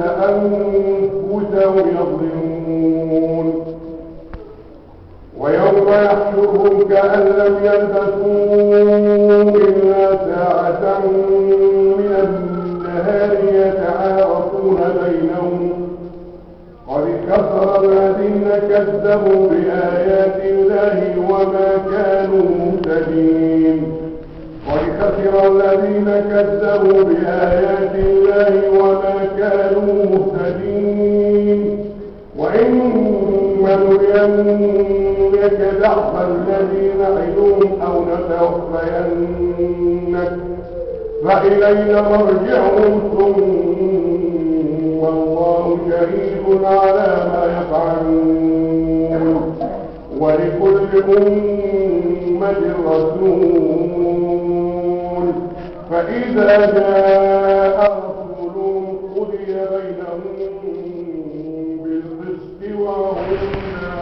أنفسهم يظلمون. ويوم يحشرهم تحشرهم كأن لم يلبثوا إلا ساعة من النهار يتعارفون بينهم قد كفر الذين كذبوا بآيات الله وما كانوا مهتدين قد خسر الذين كذبوا بآيات الله وما كانوا مهتدين وإما نرينك ضعف الذين نعدهم أو نتوفينك فإلينا مرجعهم ثم الله شهيد على ما يفعلون ولكل أمة رسول فإذا جاء رسولهم قضي بينهم بالقسط وهم لا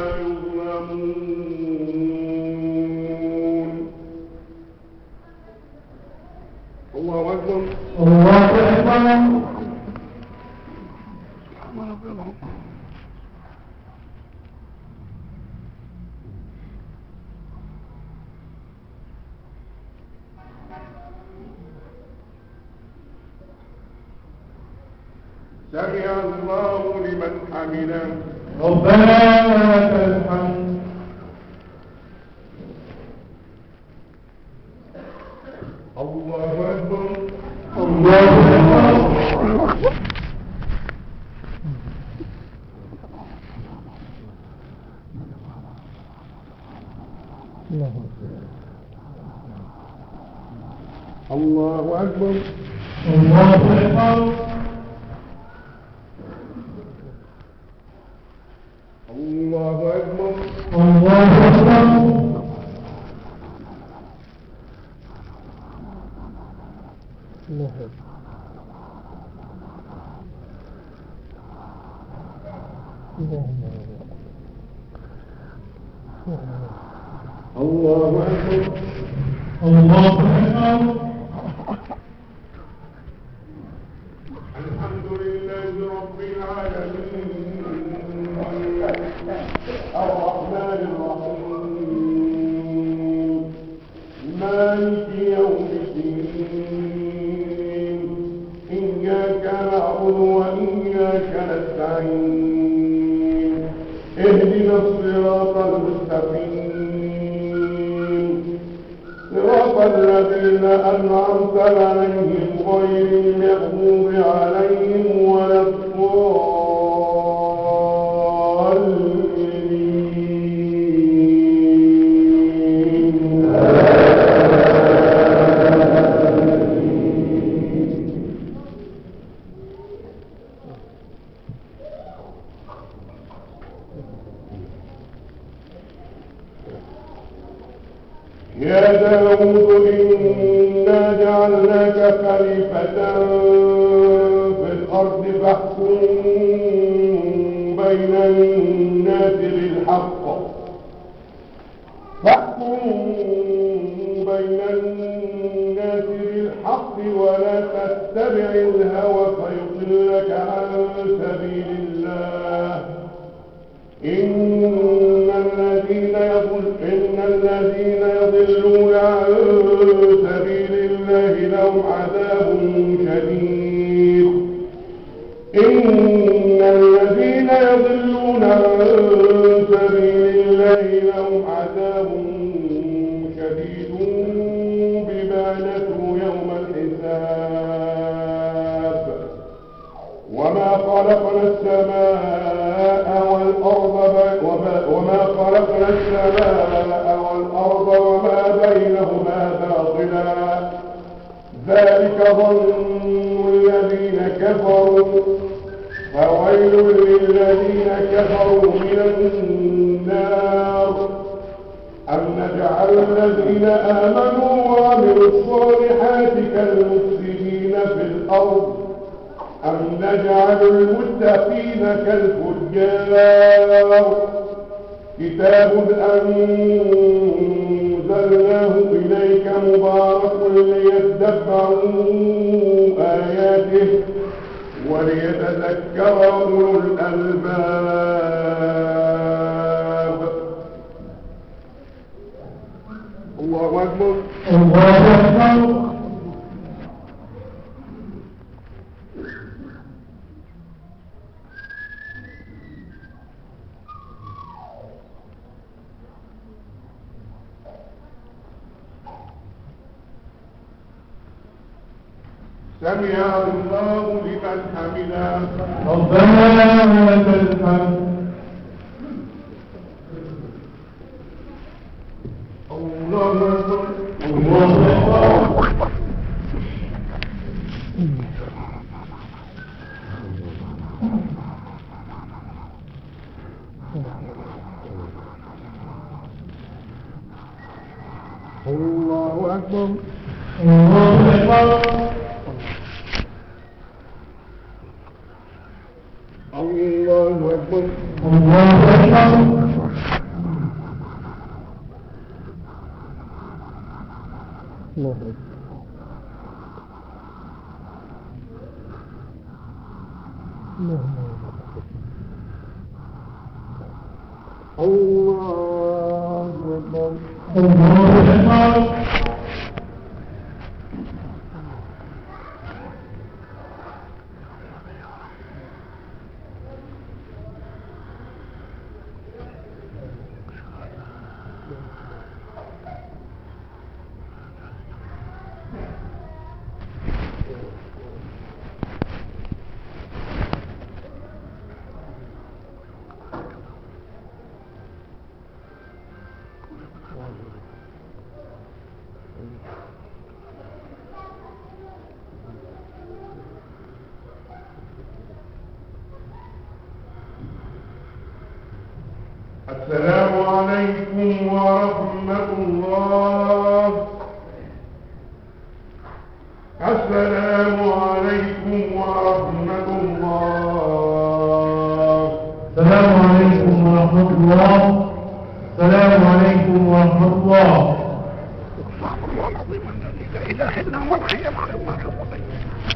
يظلمون. الله أكبر. الله أكبر. سمع الله لمن حمده. ربنا لك الحمد. الله أكبر. الله أكبر. الله أكبر. الله أكبر. الله أكبر. الله أكبر. الله أكبر. الله أكبر. الحمد لله رب العالمين الرحمن الرحيم مالك يوم الدين إياك نعبد وإياك نستعين اهدنا الصراط المستقيم صراط الذين أنعمت عليهم غير المغضوب عليهم ولا يا داود إنا جعلناك خليفة في الأرض فاحكم بين الناس بالحق ولا تتبع الهوى فيضلك عن سبيل الله إن الذين يضلون عن سبيل الله لهم عذاب شديد إن الذين يضلون عن سبيل الله لهم عذاب شديد بما نسوا يوم الحساب وما خلقنا السماء والأرض وما بينهما باطلا ذلك ظن الذين كفروا فويل للذين كفروا من النار أم نجعل الذين آمنوا وعملوا الصالحات كالمفسدين في الأرض أم نجعل المتقين كالفجار كتاب أنزلناه إليك مبارك ليدبروا آياته وليتذكر أولو الألباب أكبر. الله أكبر. سمع الله لمن حمده. ربنا لك الحمد. الله أكبر. الله أكبر. الله أكبر. الله أكبر. الله أكبر. الله أكبر. الله أكبر. الله أكبر. السلام عليكم ورحمة الله. السلام عليكم ورحمة الله. السلام عليكم ورحمة الله. السلام عليكم ورحمة الله. استغفر الله العظيم الذي لا اله الا هو الحي القيوم لا تقوم به.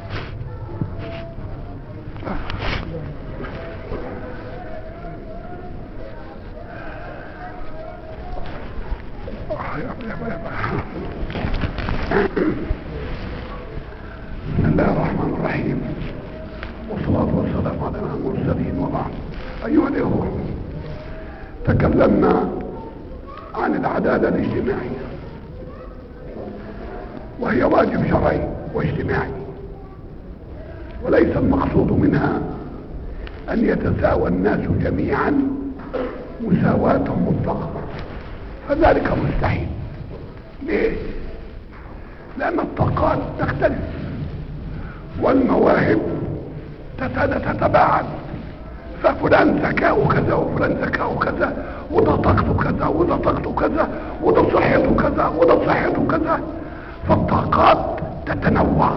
بسم الله الرحمن الرحيم، والصلاة والسلام على المرسلين وبعد. أيها الإخوة، تكلمنا عن العدالة الاجتماعية، وهي واجب شرعي واجتماعي، وليس المقصود منها أن يتساوى الناس جميعا مساواة مطلقة، فذلك مستحيل. ليه؟ لأن الطاقات تختلف والمواهب تتباعد، ففلان ذكاؤه كذا وفلان ذكاؤه كذا، وده طاقته كذا وده طاقته كذا، وده صحته كذا وده صحته كذا، فالطاقات تتنوع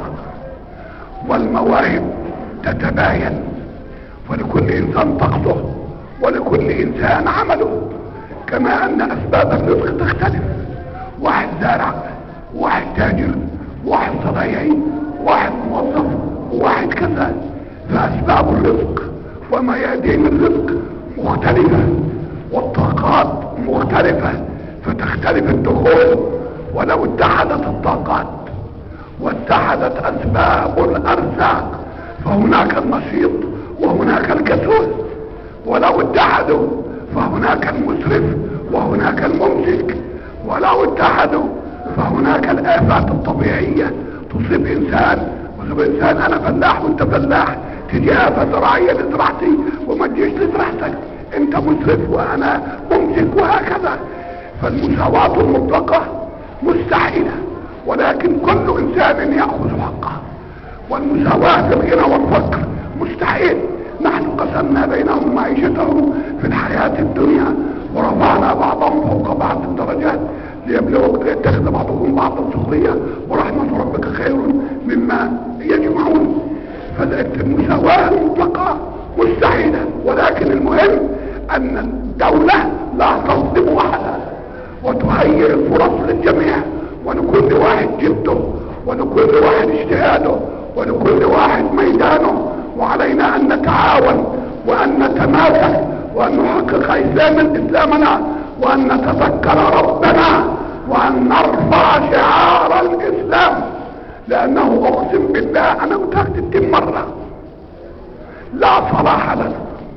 والمواهب تتباين، ولكل إنسان طاقته ولكل إنسان عمله، كما أن أسباب الرزق تختلف، واحد زارع، واحد تاجر، واحد صنايعي، واحد موظف، وواحد كذا، فأسباب الرزق وميادين الرزق مختلفة، والطاقات مختلفة، فتختلف الدخول. ولو اتحدت الطاقات واتحدت أسباب الأرزاق فهناك النشيط وهناك الكسول، ولو اتحدوا فهناك المسرف وهناك الممسك، ولو اتحدوا فهناك الآفات الطبيعية تصيب إنسان وتصيب إنسان. أنا فلاح وأنت فلاح، تجي آفة زراعية لزراعتي وما تجيش لزراعتك، أنت مسرف وأنا ممسك، وهكذا. فالمساواة المطلقة مستحيلة، ولكن كل إنسان يأخذ حقه، والمساواة في الغنى والفقر مستحيل. نحن قسمنا بينهم معيشتهم في الحياة الدنيا ورفعنا بعضهم فوق بعض الدرجات ليتخذ بعضهم بعضا سخرية، ورحمة ربك خير مما يجمعون. فالمساواة المطلقة مستحيلة، ولكن المهم أن الدولة لا تظلم أحدا وتهيئ الفرص للجميع، ولكل واحد جهده ولكل واحد اجتهاده ولكل واحد ميدانه، وعلينا أن نتعاون وأن نتماسك وأن نحقق إسلامنا وأن نتذكر ربنا وان نرفع شعار الاسلام، لانه اقسم بالله انا متأكد مرة لا صلاح لنا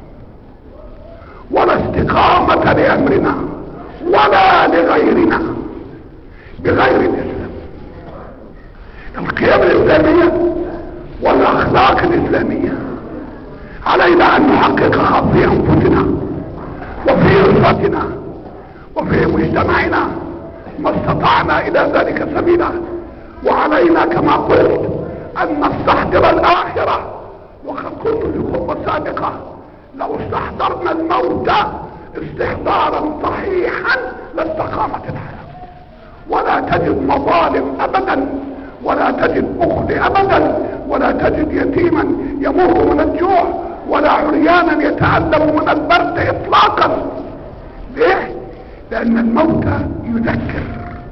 ولا استقامة لامرنا ولا لغيرنا بغير الاسلام. القيم الاسلامية والاخلاق الاسلامية علينا ان نحققها في انفسنا وفي اسرتنا وفي مجتمعنا ما استطعنا الى ذلك سبيلا. وعلينا كما قلت ان نستحضر الاخرة. وقد قلت في الخطبة السابقة لو استحضرنا الموت استحضارا صحيحا لاستقامت الحياة، ولا تجد مظالم ابدا، ولا تجد بخل ابدا، ولا تجد يتيما يمر من الجوع، ولا عريانا يتعلم من البرد اطلاقا. ليه؟ لان الموت يذكر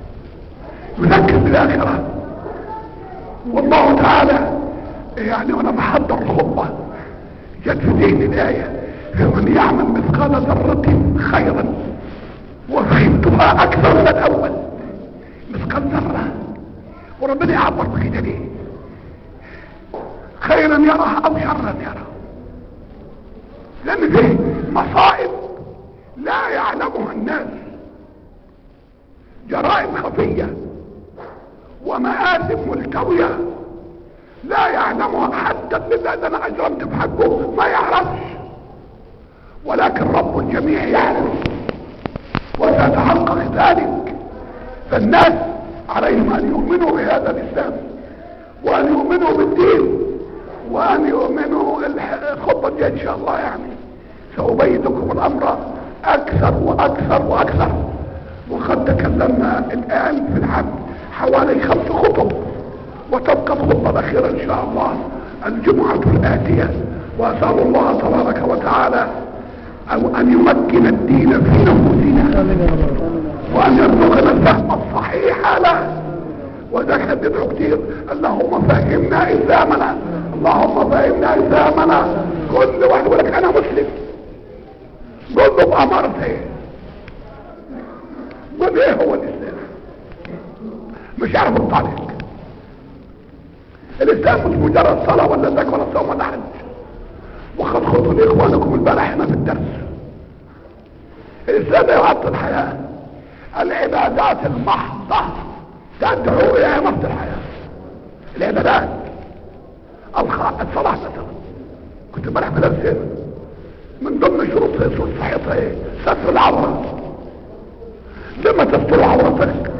بالاخره. والله تعالى يعني وانا بحضر الخطبه جت في ذهني الايه فمن يعمل مثقال ذره خيرا، وفهمتها اكثر من الاول. مثقال ذره، وربنا يعبر بكده ليه؟ خيرا يراه او شرا يراه، لان فيه مصائب لا يعلمها الناس، جرائم خفية ومآثم ملتوية لا يعلمها حتى الذي انا اجرمت بحقه ما يعرفش، ولكن رب الجميع يعلم وسيتحقق ذلك. فالناس عليهم ان يؤمنوا بهذا الاسلام، وان يؤمنوا بالدين، وان يؤمنوا. الخطبة دي ان شاء الله يعني سأبين لكم الامر اكثر واكثر واكثر. وقد تكلمنا الان في العام حوالي 5 خطب، وتبقى الخطبة الاخيرة ان شاء الله الجمعة الاتية. واسأل الله تبارك وتعالى او ان يمكن الدين في نفوسنا، وان يرزقنا الفهم الصحيح له. وذاك ندعو كتير اللهم فهمنا اسلامنا، اللهم فهمنا اسلامنا. كل واحد يقول لك انا مسلم، قول له بأمارة ايه؟ قول ايه هو الاسلام؟ مش عارف الطريق. الاسلام مش مجرد صلاة ولا زكاة ولا صوم ولا حج. وقد خطوا لاخوانكم البارح هنا في الدرس. الاسلام يعطي الحياة، العبادات المحضة تدعو الى امامة الحياة. العبادات الصلاة مثلا، كنت امبارح بدرس من ضمن شروط صحتها ايه؟ ستر العورة. لما تستر عورتك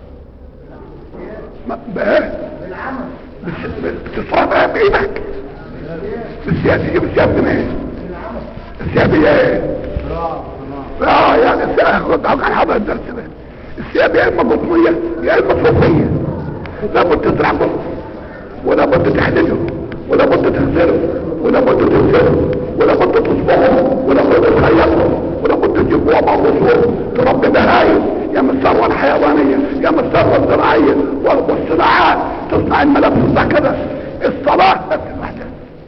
بايه؟ بتصرفها بايدك. بالسياسية من ايه؟ السياسية ايه؟ يعني خد عن حضر الدرس ده. السياسية يا اما بطنية يا اما صوفية. لابد تزرع بطن، ولا بد تحلله، ولا بد تغسله، ولا بد تغسله، ولا بد تصبغه، ولا بد تخيطه، ولا بد تجيب وضع الرسول تربي بهايم، يا من الثروة الحيوانية يا من الثروة الزراعية والصناعات، تصنع الملابس كذا. الصلاة نفس الوحدة.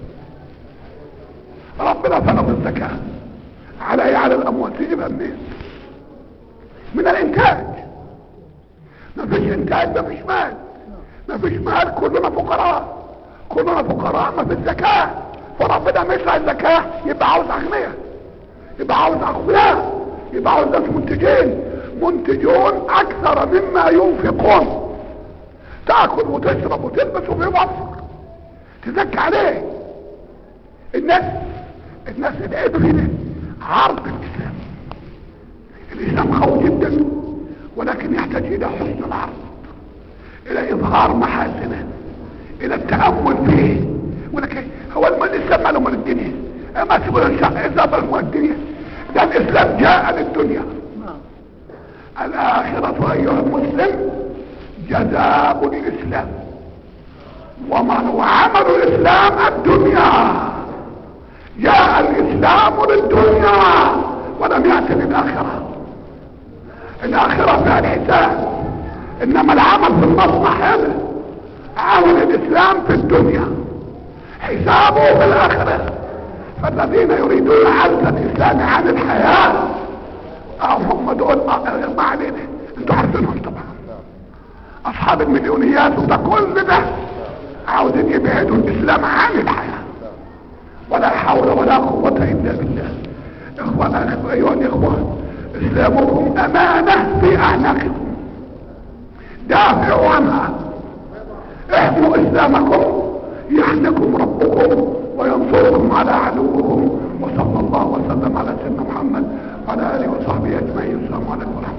ربنا فرض الزكاة على الاموال تجيبها منين؟ من الانتاج. ما فيش انتاج ما فيش مال، ما فيش مال، كلنا فقراء، كلنا فقراء، ما فيش زكاة. فربنا مشرع الزكاة يبقى عاوز اغنياء، يبقى عاوز اقوياء، يبقى عاوز ناس منتجون اكثر مما ينفقون. تاكل وتشرب وتلبس وتوفر، تزكي عليه. الناس العيب هنا عرض الاسلام. الاسلام قوي جدا، ولكن يحتاج الى حسن العرض، الى اظهار محاسنه، الى التأمل فيه. ولكن هو الاسلام ماله من الدنيا؟ ما تقول الاسلام من الدنيا؟ ده الاسلام جاء للدنيا. الاخرة ايها المسلم جزاء الاسلام، وعمل الاسلام الدنيا. جاء الاسلام للدنيا ولم يأتي للاخرة. الاخرة فيها الحساب، انما العمل في المصنع هذا عمل الاسلام في الدنيا، حسابه في الاخرة. فالذين يريدون عزل الاسلام عن الحياة هم دول ما علينا، انتوا عارفينهم طبعا. واصحاب المليونيات وده كل ده عاوزين يبعدوا الاسلام عن الحياة. ولا حول ولا قوة الا بالله. اخوانا ايها الاخوة، اسلامكم امانة في اعناقكم، دافعوا عنها، احموا اسلامكم يحميكم ربكم وينصركم على عدوكم. وصلى الله وسلم على سيدنا محمد وعلى اله وصحبه اجمعين. السلام عليكم ورحمة الله.